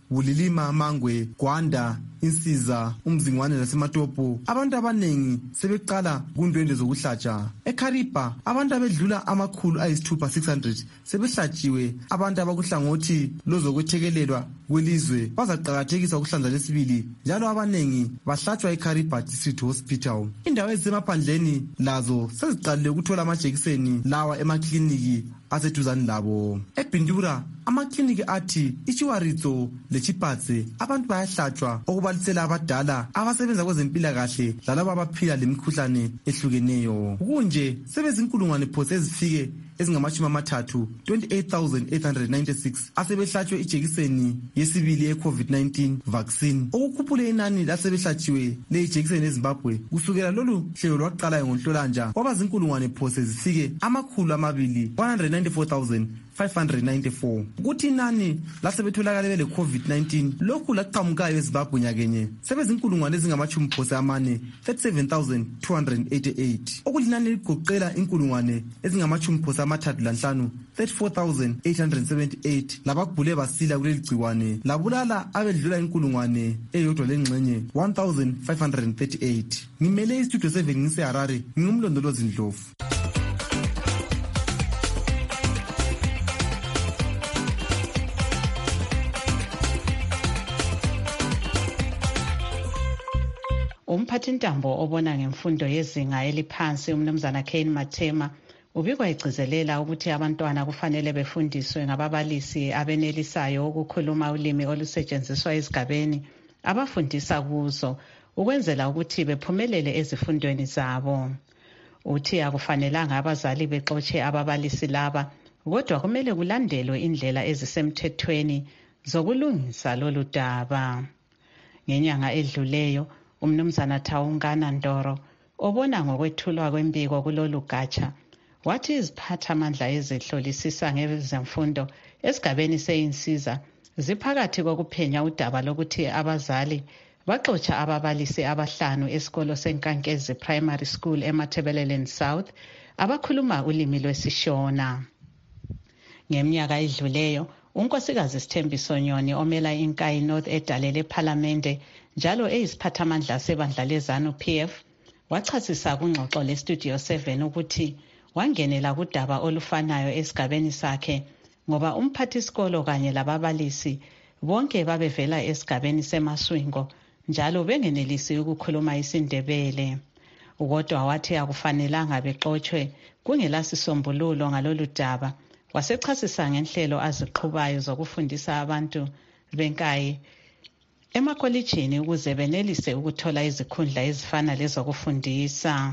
Bulilima, Mangwe, Gwanda, Insiza, Umzingwane laseMatopo abantu abanengi sebeqala kundwendwe zokuhlatsha. eKariba abantu abedlula amakhulu ayisithupha six hundred sebehlatshiwe. Abantu abakuhlangothi lozokwethekelelwa kwelizwe bazaqakathekisa ukuhlanza lesibili njalo abanengi bahlatshwa eKariba District Hospital. Indawo ezisemaphandleni lazo seziqalile ukuthola amajekiseni lawa emakliniki aseduzane labo. eBindura amakliniki athi iChiwaritso leChipatse abantu bayahlatshwa okubalisela abadala abasebenza kwezempilakahle lalabo abaphila lemikhuhlane ehlukeneyo. Kunje sebezinkulungwane phose ezifike ezingamashumi amathathu twenty-eight thousand eight hundred ninety-six asebehlatshwe ijekiseni yesibili ye-COVID nineteen vaccine, okukhuphule inani lasebehlatshiwe le ijekiseni eZimbabwe kusukela lolu hlelo lwaqala ngoNhlolanja kwaba zinkulungwane phose zifike amakhulu amabili one hundred ninety-four thousand five hundred ninety-four. Kuthi inani lasebetholakale bele COVID nineteen lokhu laqhamukayo eZimbabwe nyakenye sebezinkulungwane ezingamashumi phose amane thirty-seven thousand two hundred eighty-eight, okulinani ligoqela inkulungwane ezingamashumi phose amathathu lanhlanu thirty-four thousand eight hundred seventy-eight labagule basila kuleli gciwane labulala abedlula inkulungwane eyodwa lengxenye one thousand five hundred thirty-eight. Ngimele istudio seven ngiseHarare, ngingumlondolozi Ndlovu. Umphathintambo obona ngemfundo yezinga eliphansi umnumzana Kane Mathema ubikwa egcizelela ukuthi abantwana kufanele befundiswe ngababalisi abenelisayo ukukhuluma ulimi olusetshenziswa ezigabeni abafundisa kuzo ukwenzela ukuthi bephumelele ezifundweni zabo. Uthi akufanelanga abazali bexotshe ababalisi laba, kodwa kumele kulandelwe indlela ezisemthethweni zokulungisa lolu daba. Ngenyanga edluleyo umnumzana Thawungana Ndoro obona ngokwethulwa kwembiko kulolu gatsha wathi iziphathamandla ezihlolisisa ngezemfundo esigabeni seyinsiza ziphakathi kokuphenya udaba lokuthi abazali baxotsha ababalisi abahlanu esikolo seNkankezi Primary School eMatabeleland South abakhuluma ulimi lwesiShona. Ngeminyaka edluleyo unkosikazi Sithembiso Nyoni omela iNkayi North edalele ePhalamende njalo eyisiphathamandla sebandla leZANU P F wachasisa kungxoxo leStudio seven ukuthi wangenela kudaba olufanayo esigabeni sakhe ngoba umphathisikolo kanye lababalisi bonke babevela esigabeni seMaswingo njalo bengenelisi ukukhuluma isiNdebele. Kodwa wathi akufanelanga bexotshe kungelasisombululo ngalolu daba. Wasechasisa ngenhlelo aziqhubayo zokufundisa abantu benkayi emakolitshini ukuze benelise ukuthola izikhundla ezifana lezokufundisa.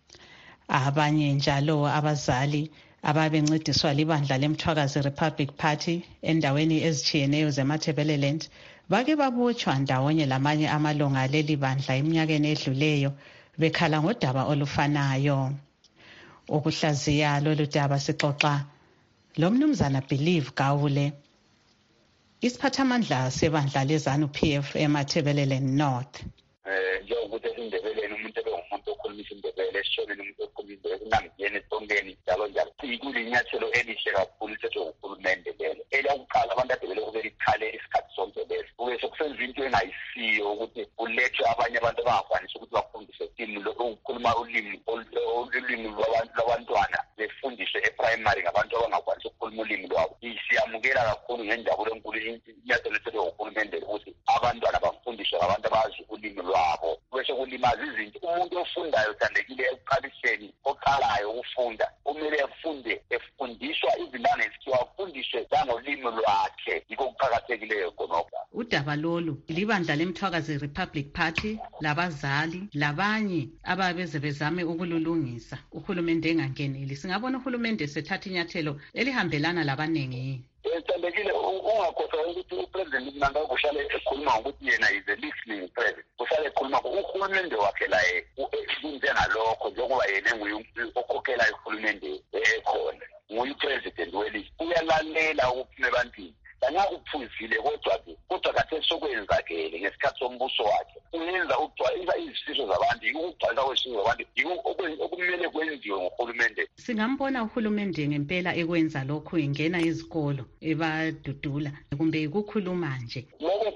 Abanye njalo abazali ababencediswa libandla leMthwakazi Republic Party endaweni ezitshiyeneyo zeMatabeleland bake babotshwa ndawonye lamanye amalunga leli bandla eminyakeni edluleyo bekhala ngodaba olufanayo. Ukuhlaziya lolu daba sixoxa lomnumzana Believe Gawule, isiphathamandla sebandla leZANU P F eMatabeleland North. Eh njengokuthi esindebeleni umuntu ebengumuntu okhuluma isindebele esishoneni umuntu okhuluma isindebele kunangiyeni esitongeni njalo njalo. Kulinyathelo elihle kakhulu sethu uhulumende lelo. Eliyakuqala abantu adebele kube likhale isikhathi sonke lesi. Kube sokusenza into engayisiyo ukuthi kulethwe abanye abantu abangakwanisi ukuthi bafundise ulimi lokukhuluma ulimi ulimi lwabantwana befundiswe eprimary ngabantu abangakwanisi ukukhuluma ulimi lwabo. Siyamukela kakhulu ngenjabulo enkulu inyathelo sethu uhulumende ukuthi abantwana bafundiswe ngabantu abazi ulimi lwabo. Bese kulimaza izinto umuntu ofundayo uthandekile ekuqaliseni oqalayo ukufunda umele efunde efundiswa izingane esikhiwa afundiswe ngolimi lwakhe. Yikho kuqhakathekileyo khonokho. Udaba lolu libandla leMthwakazi Republic Party labazali labanye ababeze bezame ukululungisa uhulumende engangeneli. Singabona uhulumende sethatha inyathelo elihambelana labanengi yini? Uthandekile ungakhohlwa ukuthi upresident Mnangagwa kushale ekhuluma ukuthi yena is a listening president. Kushale ekhuluma uhulumende wakhe la njengalokho njengoba yena enguye okhokhela ihulumende ekhona. Nguye president welizwe. Uyalalela ukuphume ebantwini. Nxa kuphuzile kodwa ke kodwa kade sokwenzakele ngesikhathi sombuso wakhe uyenza ugcwalisa izifiso zabantu ukugcwalisa kwesifiso zabantu okumele kwenziwe nguhulumende. Singambona uhulumende ngempela ekwenza lokho ingena izikolo ebadudula kumbe ukukhuluma nje. Lokho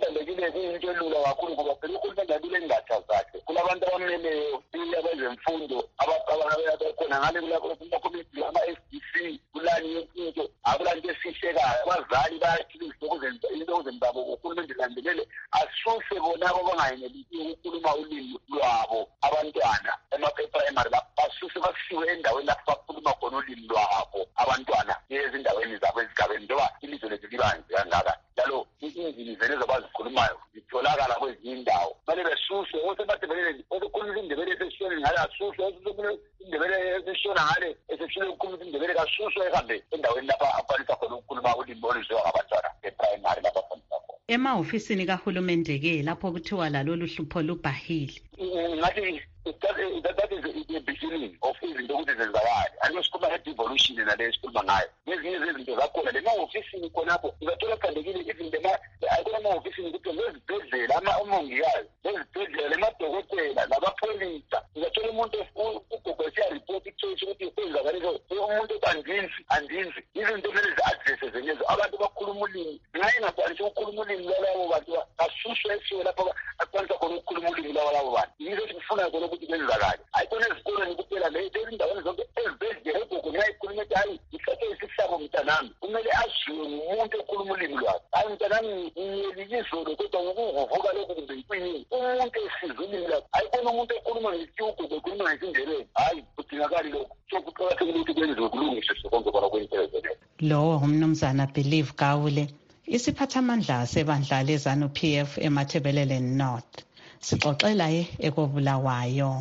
kuyinto elula kakhulu ngoba phela uhulumende abile ngatha zakhe kulabantu abameleyo abezemfundo abakhona ngale kulakho ama-S D C kulani yonke akulanto esihlekayo abazali bayathilisa ukuzenza into okuzenzabo uhulumende landelele asuse bona abangayenelisi ukukhuluma ulimi lwabo abantwana ema-primary basuse basiwe endaweni lapho bakhuluma khona ulimi lwabo abantwana ezindaweni zabo ezigabeni njengoba ilizwe lethu libanzi kangaka njalo izindimi zene zabazikhulumayo zitholakala kwezinye indawo kumele besuswe osebathebelele okukhuluma indebele eseshoni ngale asuswe indebele eseshona ngale eseshoni ukukhuluma indebele kasuswe ehambe endaweni lapha akwanisa khona ukukhuluma ulimi oluzwiwa ngabantwana e-primary lapha khona emahofisini kahulumende-ke lapho kuthiwa lalolu hlupho lubhahile ngathi that is the beginning of izinto ukuthi zenzakale anosikhuluma nge-devolution nale esikhuluma ngayo ngezinye zezinto zakhona le mahofisini khonapho uzathola khandekile izinto ayikona amahofisini kuthiwa lezibhedlela ama-umongikazi lezibhedlela lemadokotela labapholisa uzathola umuntu ugogo esiyaripoti kuthoyisho ukuthi kwenzakalile umuntu andinzi andinzi izinto kumele zi-adresse zenyezo abantu bakhuluma ulimi ngaye ngakwanisa ukukhuluma ulimi lwalabo bantu basuswe esiwe lapho akwanisa khona ukukhuluma ulimi lwalabo bantu yizo esifuna khona ukuthi kwenzakale ayikona ezikolweni kuphela lezindaweni zonke ezibhedlela ugogo ngiyayikhuluma ethi hayi ngithathe isihlabo mntanami kumele aziwe ngumuntu okhuluma ulimi lwakhe hayi mntanami ngiyelilizolo kodwa ngokuvuvuka lokhu kumbe yikwini umuntu esize ulimi lwakhe ayikona umuntu okhuluma ngesiugogo ekhuluma ngesindebele hayi kudingakali lokhu so kuqakathekile ukuthi kwenziwe kulungiswe konke kona kwenzelezele lowo umnumzana Believe Gawule isiphathamandla sebandla lezanu P F emathebelele North sixoxela ye ekobulawayo.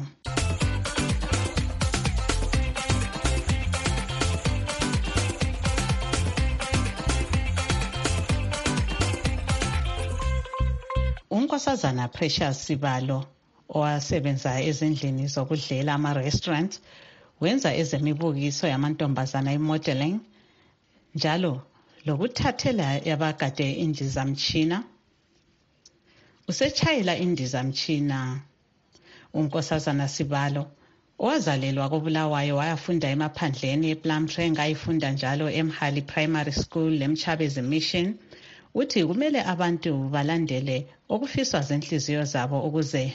uNkosazana Precious Sibalo owasebenza ezindlini zokudlela ama-restaurant wenza ezemibukiso yamantombazana i-modeling njalo lokuthathela yabagade indizamtshina usetshayela indizamtshina. uNkosazana Sibalo owazalelwa koBulawayo wayafunda emaphandleni ePlumtree ngayifunda njalo eMhali Primary School leMchabezi Mission. Uthi kumele abantu balandele okufiswa zenhliziyo zabo ukuze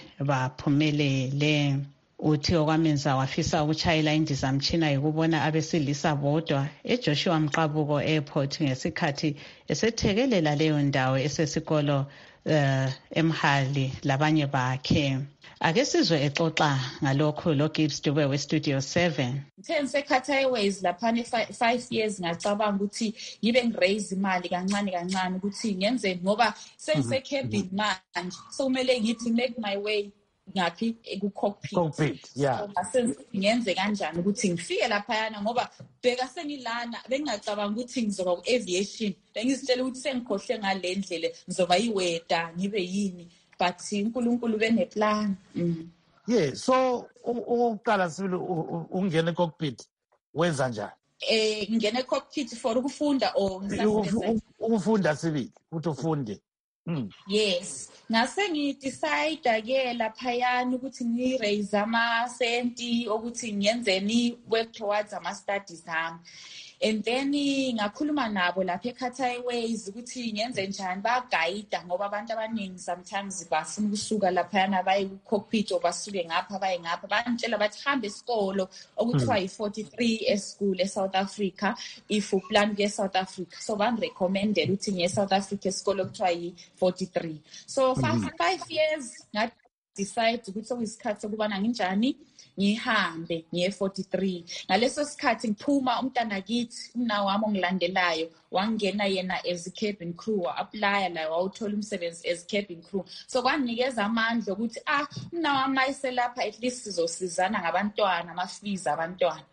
baphumelele. Uthi okwamenza wafisa ukutshayela indizamtshina yokubona abesilisa bodwa eJoshua Mqabuko Airport ngesikhathi esethekelela leyo ndawo esesikolo uh, eMhali labanye bakhe. Ake sizwe exoxa ngalokho lo Gibbs Dube we Studio seven. Ngithe ngisekhatha Airways laphana five years ngacabanga ukuthi ngibe ngiraise imali kancane kancane ukuthi ngenze ngoba sengiseCabin manje so kumele ngithi make my way ngaphi ku-cockpit. Cockpit, yeah. So ngenze kanjani ukuthi ngifike laphayana ngoba bheka sengilana bengingacabanga ukuthi ngizoba ku-aviation bengizitshela ukuthi sengikhohle ngale ndlela ngizoba yiweta ngibe yini but uNkulunkulu beneplan. Mm. Yeah, so uqala sibili ungena ecockpit wenza njani? Eh ngene ecockpit for ukufunda or ngisasebenza ukufunda sibili ukuthi ufunde. Mm. Yes, ngase ngidecide ke laphayana ukuthi ngiraise ama senti ukuthi ngiyenzeni work towards ama studies ami. And then ngakhuluma nabo lapha eKhathi Airways ukuthi ngenze njani bagayida ngoba abantu abaningi sometimes bafuna ukusuka laphayana baye ku-cockpit basuke ngapha baye ngapha bantshela bathi hambe esikolo okuthiwa yi-forty-three e-school e-South Africa if uplan ke South Africa so bangirecommended ukuthi ngiye South Africa esikolo okuthiwa yi-forty-three so five, five years ngathi decide ukuthi sokuyisikhathi sokubana nginjani ngihambe ngiye forty-three ngaleso sikhathi ngiphuma umntana kithi umna wami ongilandelayo wangena yena as a cabin crew apply la wawuthola umsebenzi as cabin crew so kwanikeza amandla ukuthi ah umna wami ayiselapha at least sizosizana ngabantwana ama-fees abantwana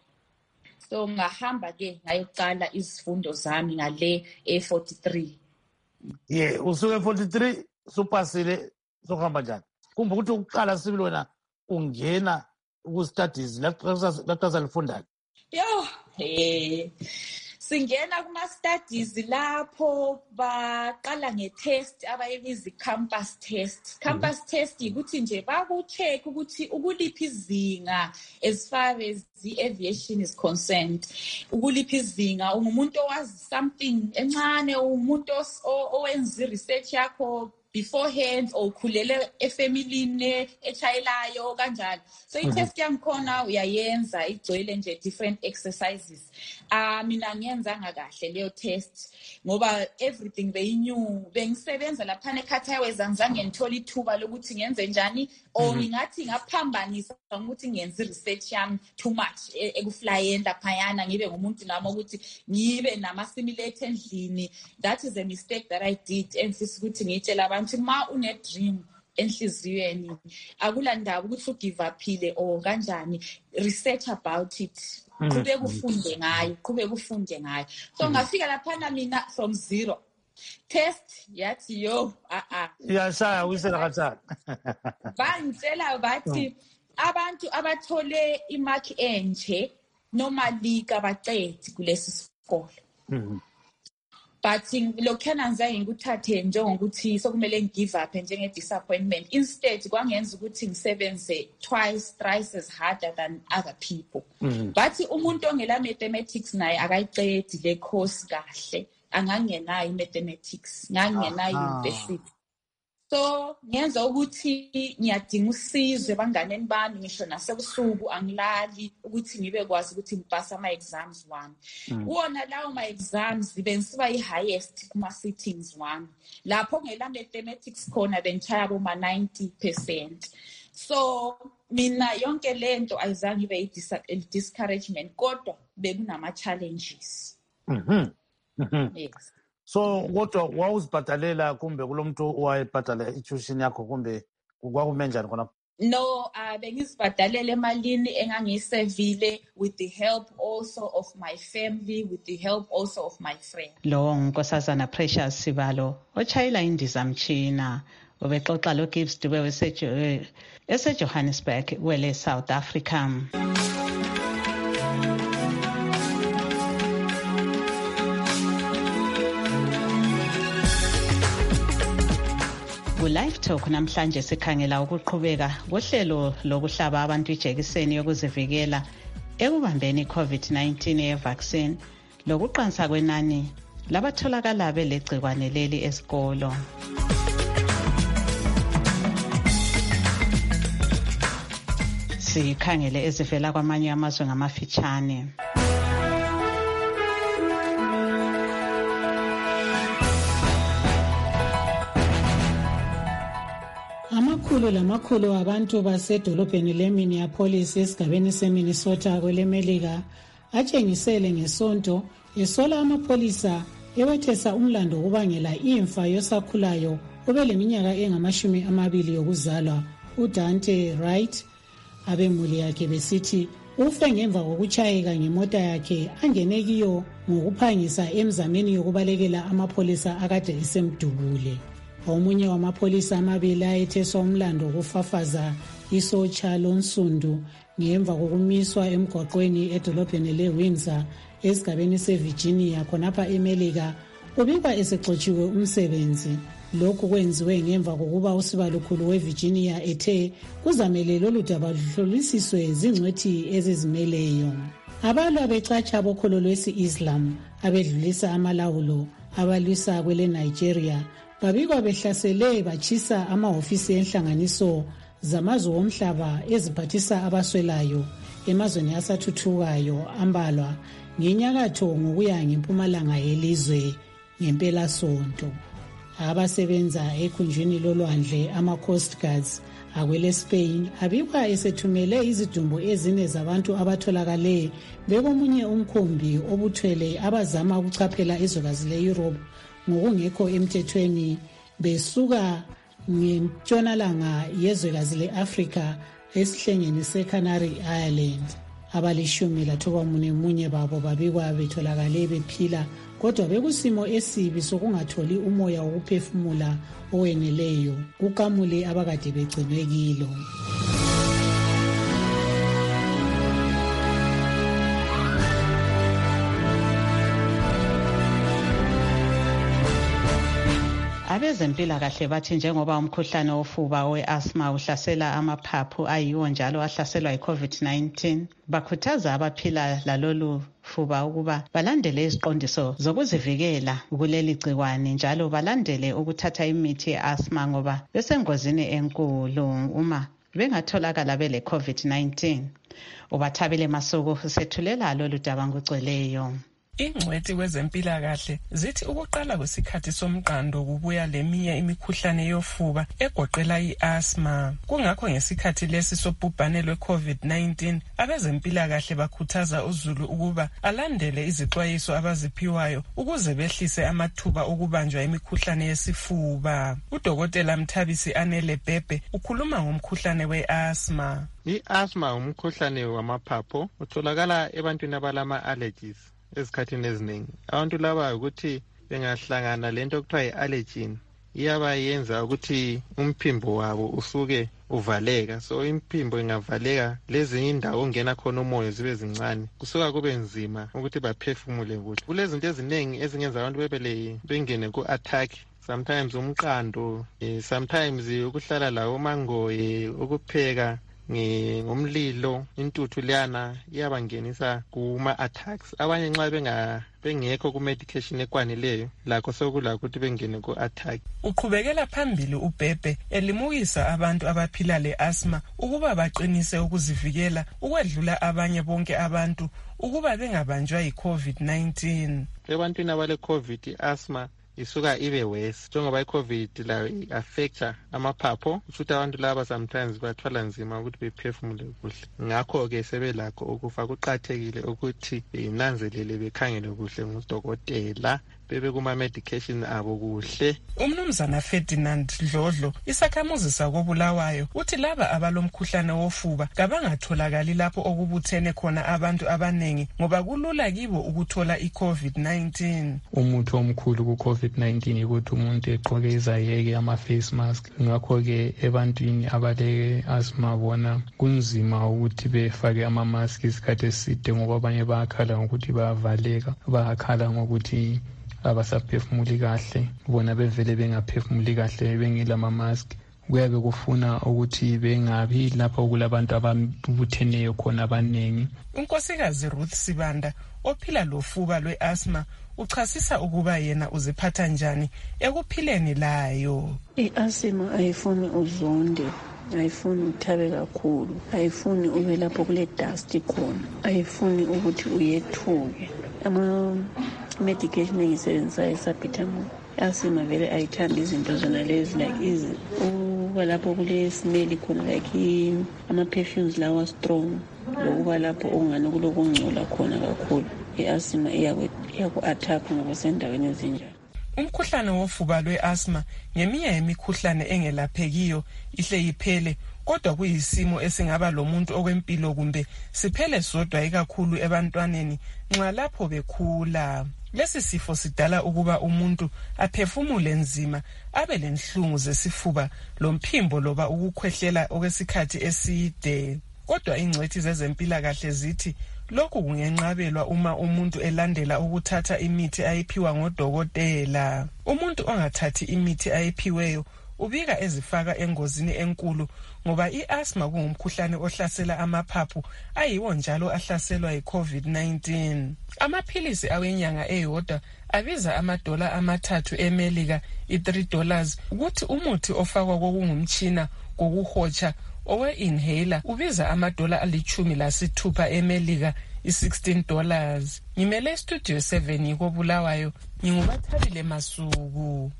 so ngahamba ke ngayoqala izifundo zami ngale e-forty-three. Yeah, usuke forty-three supasile sokuhamba njani? Kumbe ukuthi uqala sibili wena ungena ku-studies laqhaza lifundani? Yo, eh singena kuma-studies lapho baqala nge-test abayibiza i-campus test. Campus test ukuthi nje baku-check ukuthi ukuliphi izinga as far as the aviation is concerned. Ukuliphi izinga ungumuntu owazi something encane umuntu owenza i-research yakho beforehand or ukhulele efamilini echayelayo kanjalo. So i-test yami khona uyayenza igcwele nje different exercises. Ah mina ngiyenzanga kahle leyo test ngoba everything beyinew. Bengisebenza lapha eKhathawe zange ngithola ithuba lokuthi ngenze njani or ngingathi ngaphambanisa ukuthi ngenze research yami too much ekuflying laphayana ngibe ngumuntu nami ukuthi ngibe nama simulator endlini. That is a mistake that I did. Emfisa ukuthi ngitshela abantu ma une dream enhliziyweni akulandaba ukuthi ugive upile or kanjani, research about it. Kube kufunde ngayo, kube kufunde ngayo. So ngafika lapha mina from zero. Test yathi yo ah ah. Yashaya uyisela kathana. Bangitshela bathi abantu abathole imark enje normally kabaqedi kulesi sikole. Mhm. But lokhana ngizaye ngikuthathe njengokuthi sokumele ngigive up njenge disappointment. Instead kwangenza ukuthi ngisebenze twice thrice as harder than other people. Mhm. But umuntu ongela mathematics naye akayiqedi le course kahle. Angangenayo mathematics, ngangenayo university. So ngenza ukuthi ngiyadinga usizo ebanganeni bami ngisho nasebusuku angilali ukuthi ngibe kwazi ukuthi ngipasa ama exams wami. Wona lawo ma exams bengisiba i highest kuma sittings wami. Lapho ngela mathematics khona bengichaya bo ma ninety percent. So mina yonke lento ayizange ibe i discouragement kodwa bekunama challenges. Mhm. Mhm. Yes. So kodwa wawuzibhadalela kumbe kulomuntu owayebhadala i-tuition yakho kumbe kwakume njani khona? No, uh, bengizibhadalela emalini engangiyisevile with the help also of my family, with the help also of my friend. Lo nkosazana Precious Sibalo ochayela indizamtshina ubexoxa lo Gibbs Dube wesejo ese Johannesburg wele South Africa. Live Talk namhlanje sikhangela ukuqhubeka kohlelo lokuhlaba abantu ijekiseni yokuzivikela ekubambeni i-COVID nineteen ye-vaccine lokuqansa kwenani labatholakala belegcikwane leli esikolo. Sikhangele ezivela kwamanye amazwe ngamafitshane. Amakhulu lamakhulu abantu basedolobheni leMinneapolis esigabeni seMinnesota kwelemelika atshengisele ngesonto esola amapholisa ewethesa umlando wokubangela imfa yosakhulayo obeleminyaka engamashumi amabili yokuzalwa uDante Wright. Abemuli yakhe besithi ufe ngemva kokutshayeka ngemota yakhe angene kiyo ngokuphangisa emzameni yokubalekela amapholisa akade esemdubule. Omunye wamapholisa amabili ayetheswa umlando wokufafaza isotsha lonsundu ngemva kokumiswa emgwaqweni edolobheni leWindsor esigabeni seVirginia khonapha eMelika ubikwa esexotshiwe umsebenzi. Lokhu kwenziwe ngemva kokuba usibalukhulu weVirginia ethe kuzamele lolu daba luhlolisiswe zingcwethi ezizimeleyo. Abalwa becatsha bokholo lwesi-Islam abedlulisa amalawulo abalwisa kwele Nigeria babikwa behlasele bachisa amahofisi enhlanganiso zamazwe omhlaba eziphathisa abaswelayo emazweni asathuthukayo ambalwa ngenyakatho ngokuya ngempumalanga yelizwe ngempela sonto. Abasebenza ekhunjini lolwandle ama-Coast Guards akwele Spain abikwa esethumele izidumbu ezine zabantu abatholakale bekomunye umkhumbi obuthwele abazama ukuchaphela izwekazi le-Europe ngokungekho emthethweni besuka ngentshonalanga yezwekazi le-Afrika esihlengeni se-Canary Island. Abalishumi lathoba mune munye babo babikwa betholakale bephila kodwa bekusimo esibi sokungatholi umoya wokuphefumula oweneleyo kukamule abakade begcinwe kilo. Abezempilakahle bathi njengoba umkhuhlane wofuba we-asthma uhlasela amaphaphu ayiwo njalo ahlaselwa yi-covid nineteen, bakhuthaza abaphila lalolu fuba ukuba balandele iziqondiso zokuzivikela kuleli gciwane njalo balandele ukuthatha imithi ye-asthma ngoba besengozini enkulu uma bengatholakala bele covid nineteen. Ubathabile Masuku sethulela lolu daba ngugcweleyo. Ingcwethi kwezempilakahle zithi ukuqala kwesikhathi somqando kubuya leminye imikhuhlane yofuba egoqela i-asthma. Kungakho ngesikhathi lesi sobhubhane lwe-covid nineteen, abezempilakahle bakhuthaza uzulu ukuba alandele izixwayiso abaziphiwayo ukuze behlise amathuba okubanjwa imikhuhlane yesifuba. Udokotela Mthabisi Anele Bhebhe ukhuluma ngomkhuhlane we-asthma. I-asthma umkhuhlane wamaphaphu utholakala ebantwini abalama allergies. Ezikhathini eziningi abantu laba ukuthi bengahlangana lento okuthiwa yi-allergen iyabayenza ukuthi umphimbo wabo usuke uvaleka. So imphimbo ingavaleka, lezi indawo ongena khona umoya zibe zincane, kusuka kube nzima ukuthi baphefumule kuhle. Kulezinto eziningi ezingenza abantu bebele bengene ku-attack. Sometimes umqando, sometimes ukuhlala lawo mangoye, ukupheka ngomlilo, intuthu liyana iyabangenisa kuma-attacks. Abanye nxa benga bengekho ku-medication ekwanileyo lakho sokula ukuthi bengene ku-attack. Uqhubekela phambili uBhebhe elimukisa abantu abaphila le-asthma ukuba baqinise ukuzivikela ukwedlula abanye bonke abantu ukuba bengabanjwa yi-covid nineteen. Ebantwini abale-covid i-asthma isuka ibe worse njengoba i-covid layo i-affecta amaphapho, futhi abantu laba sometimes bathwala nzima ukuthi bephefumule kuhle. Ngakho-ke sebelakho ukufa. Kuqakathekile ukuthi inanzelele bekhangele kuhle ngudokotela, bebe kuma-medication abo kuhle. Umnumzana Ferdinand Dlodlo, isakhamuzi sakobulawayo, uthi laba abalomkhuhlane wofuba kabangatholakali lapho okubuthene khona abantu abanengi ngoba kulula kibo ukuthola i-covid nineteen. Umuthi omkhulu ku-covid nineteen ukuthi umuntu egqoke izayeke ama-face mask. Ngakho-ke ebantwini abale-asthma bona kunzima ukuthi befake ama-mask isikhathi eside ngoba abanye bayakhala ngokuthi bayavaleka, bayakhala ngokuthi abasaphefumuli kahle, bona bevele bengaphefumuli kahle bengela ama-mask. Kuyabe kufuna ukuthi bengabi lapho kulabantu ababutheneyo khona abanengi. Unkosikazi Ruth Sibanda ophila lofuba lwe-asthma uchasisa ukuba yena uziphatha njani ekuphileni layo. I-asthma ayifuni uzonde, ayifuni uthabe kakhulu, ayifuni ube lapho kule dust khona, ayifuni ukuthi uyethuke. Ama medication engisebenzisayo esabhithamol asthma vele ayithanda izinto zona lezi like izi uba lapho kule smell khona like ama-perfumes lawa strong, lokuba lapho ongani kulokungcola khona kakhulu. I-asthma iyaku-attack ngoba sendaweni ezinjalo. Umkhuhlane wofuba lwe-asthma ngeminye yemikhuhlane engelaphekiyo ihle iphele, kodwa kuyisimo esingaba lomuntu okwempilo kumbe siphele sodwa ikakhulu ebantwaneni nxa lapho bekhula. Lesi sifo sidala ukuba umuntu aphefumule nzima, abe lenhlungu zesifuba lomphimbo loba ukukhwehlela okwesikhathi eside. Kodwa ingcwethi zezempilakahle zithi lokhu kungenqabelwa uma umuntu elandela ukuthatha imithi ayiphiwa ngodokotela. Umuntu ongathathi imithi ayiphiweyo ubika ezifaka engozini enkulu ngoba i-asthma kungumkhuhlane ohlasela amaphaphu ayiwo njalo ahlaselwa yi-covid nineteen. Amaphilisi awenyanga eyodwa abiza amadola amathathu emelika i-three dollars, ukuthi umuthi ofakwa kokungumtshina kokuhotsha owe-inhaler ubiza amadola alichumi lasithupha emelika i-sixteen dollars. Ngimele studio seven yikobulawayo, ngingubathabile Masuku.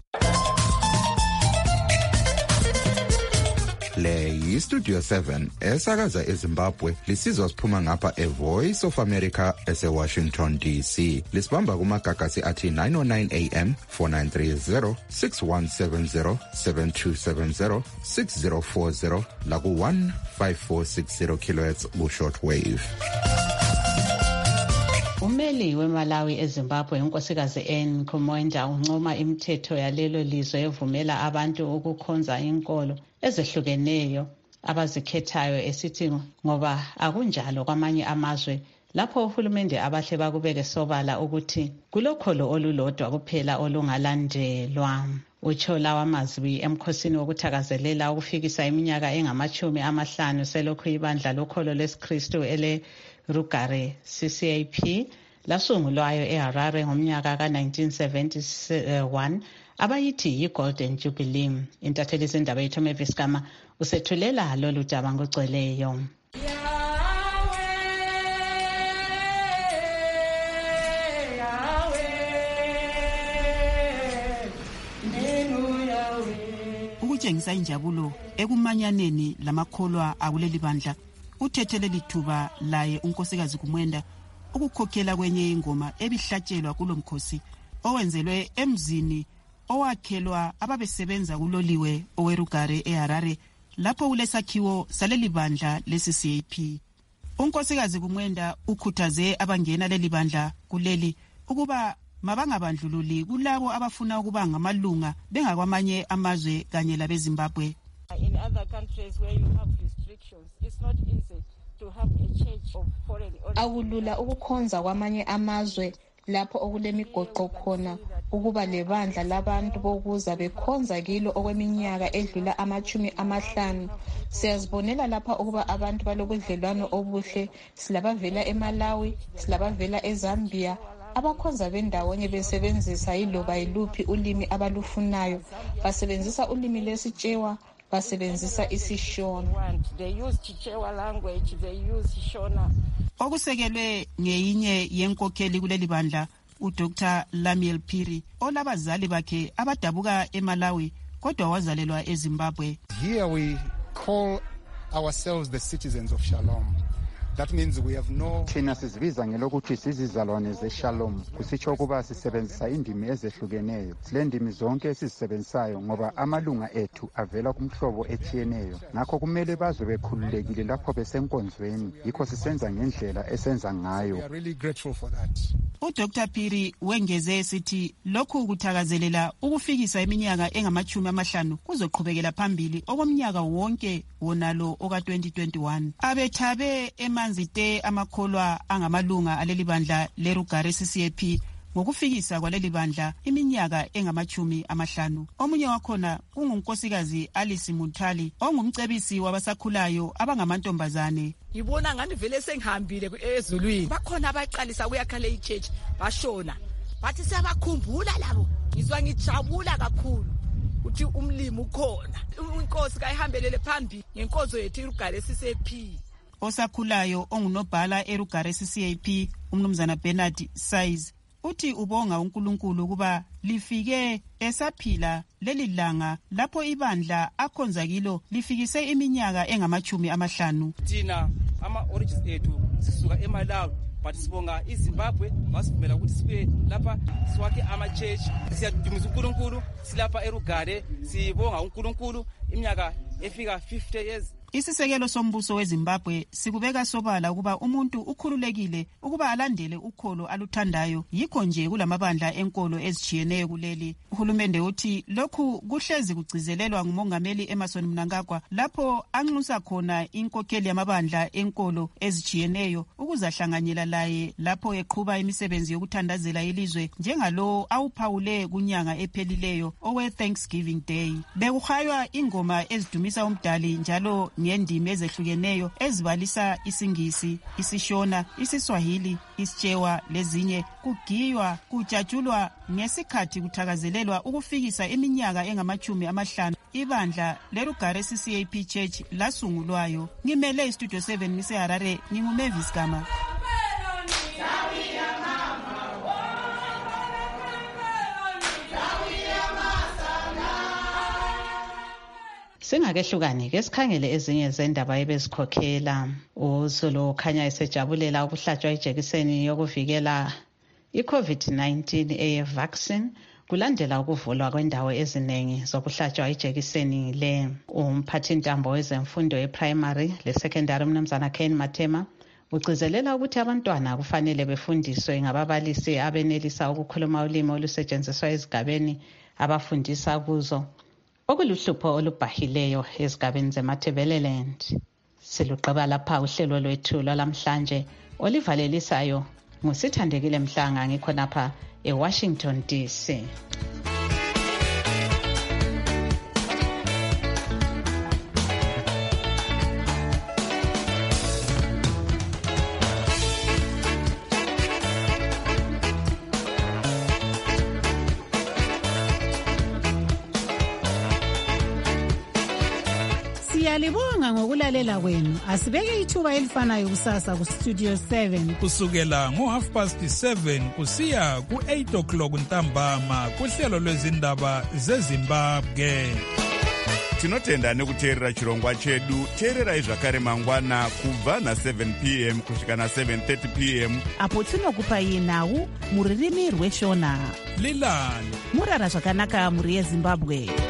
Le yi-Studio seven esakaza eZimbabwe lisizwa siphuma ngapha e-Voice of America ese-Washington D C. Lisibamba kumagagasi athi nine oh nine A M, four nine three zero, six one seven zero, seven two seven zero, six zero four zero laku one five four six zero kilohertz ku-short wave. Umeli weMalawi eZimbabwe unkosikazi Anne Kumwenda uncoma imithetho yalelo lizwe evumela abantu ukukhonza inkolo ezehlukeneyo abazikhethayo esithi ngoba akunjalo kwamanye amazwe lapho uhulumende abahle bakubeke sobala ukuthi kulokholo olulodwa kuphela olungalandelwa. Utsho lawa mazwi emkhosini wokuthakazelela ukufikisa iminyaka engamachumi amahlanu selokhu ibandla lokholo lesiKristu ele Rugare C C A P lasungulwayo eHarare ngomnyaka ka nineteen seventy-one abayithi yi-Golden Jubilee. Intatheli zindaba yethu Mavis Gama usethulela lolu daba ngogcweleyo. Ukutshengisa injabulo ekumanyaneni lamakholwa akuleli bandla uthethele lithuba laye unkosikazi Kumwenda ukukhokhela kwenye ingoma ebihlatshelwa kulomkhosi owenzelwe emzini owakhelwa ababesebenza kuloliwe owerugare eHarare lapho kulesakhiwo saleli bandla le-C C A P. Unkosikazi Kumwenda ukhuthaze abangena leli bandla kuleli ukuba mabangabandlululi kulabo abafuna ukuba ngamalunga bengakwamanye amazwe kanye labeZimbabwe. In other countries where you have restrictions, it's not easy to have a church of foreign origin. Akulula ukukhonza kwamanye amazwe lapho okulemigoqo khona ukuba lebandla labantu bokuza bekhonza kilo okweminyaka edlula amachumi amahlanu. Siyazibonela lapha ukuba abantu balobudlelwano obuhle, silabavela eMalawi, silabavela eZambia, abakhonza bendawonye besebenzisa yiloba yiluphi ulimi abalufunayo, basebenzisa ulimi lesitshewa, basebenzisa isiShona. They use Chichewa language, they use Shona. Okusekelwe ngeyinye yenkokheli kuleli bandla uDr Lamiel Phiri olabazali bakhe abadabuka eMalawi kodwa wazalelwa eZimbabwe. Here we call ourselves the citizens of Shalom. That means we have no thina sizibiza ngelokuthi sizizalwane zeShalom, kusitsho ukuba sisebenzisa indimi ezehlukeneyo. Sile ndimi zonke esizisebenzisayo ngoba amalunga ethu avela kumhlobo etshiyeneyo, ngakho kumele bazwe bekhululekile lapho besenkonzweni, yikho sisenza ngendlela esenza ngayo. We are really grateful for that. uDr Phiri wengeze sithi lokhu kuthakazelela ukufikisa iminyaka engamachumi amahlanu kuzoqhubekela phambili okomnyaka wonke wonalo oka twenty twenty-one. Abethabe emanzite amakholwa angamalunga aleli bandla leRugare C C A P ngokufikisa kwaleli bandla iminyaka engamachumi amahlanu. Omunye wakhona kungunkosikazi Alice Muthali ongumcebisi wabasakhulayo abangamantombazane. Ngibona ngani vele sengihambile ezulwini. Bakhona abaqalisa kuyakhala ichurch bashona. Bathi siyabakhumbula labo. Ngizwa ngijabula kakhulu. Uthi umlimi ukhona. Inkosi kayihambelele phambili ngenkonzo yethu iRugare C C A P. Osakhulayo ongunobhala eRugare C C A P umnumzana Bernard Size uthi ubonga uNkulunkulu ukuba lifike esaphila leli langa lapho ibandla akhonza kilo lifikise iminyaka engamachumi amahlanu. Thina ama origins ethu sisuka eMalawi but sibonga iZimbabwe wasivumela ukuthi sibe lapha siwakhe ama church. Siyadumisa uNkulunkulu silapha eRugare, sibonga uNkulunkulu iminyaka efika fifty years. Isisekelo sombuso weZimbabwe sikubeka sobala ukuba umuntu ukhululekile ukuba alandele ukholo aluthandayo, yikho nje kulamabandla enkolo ezijiyeneyo kuleli. Uhulumende uthi lokhu kuhlezi kugcizelelwa ngumongameli Emmerson Mnangagwa lapho anxusa khona inkokheli yamabandla enkolo ezijiyeneyo ukuzahlanganyela laye lapho eqhuba imisebenzi yokuthandazela ilizwe njengalo awuphawule kunyanga ephelileyo owe Thanksgiving Day. Bekuhaywa ingoma ezidumisa umdali njalo ngendimi ezehlukeneyo ezibalisa isingisi, isiShona, isiSwahili, isiTshewa lezinye, kugiywa kujatshulwa ngesikhathi kuthakazelelwa ukufikisa iminyaka engamachumi amahlanu ibandla leRugare C C A P Church lasungulwayo. Ngimele iStudio seven ngiseHarare, nginguMavis Gama. Singakehlukani ke sikhangele ezinye zendaba ebezikhokhela. Uzulu khanya esejabulela ukuhlatshwa ijekiseni yokuvikela i-COVID nineteen eye vaccine kulandela ukuvulwa kwendawo eziningi zokuhlatshwa ijekiseni le. Umphathintambo wezemfundo ye-primary le-secondary umnumzana Ken Matema ugcizelela ukuthi abantwana kufanele befundiswe ngababalisi abenelisa ukukhuluma ulimi olusetshenziswa ezigabeni abafundisa kuzo, okuluhlupho olubhahileyo ezigabeni zeMatabeleland. Siluqaba lapha uhlelo lwethu lwalamhlanje olivalelisayo ngusithandekile Mhlanga, ngikhonapha eWashington D C. Siyalibonga ngokulalela kwenu. Asibeke ithuba elifanayo kusasa ku Studio seven kusukela ngo half past seven kusiya ku eight o'clock ntambama kuhlelo lwezindaba zeZimbabwe. Tinotenda nekuteerera chirongwa chedu. Teererai zvakare mangwana kubva na seven p m kusvika na seven thirty p m apo tinokupai nhau muririmi rweshona. Lilani murara zvakanaka muri yeZimbabwe.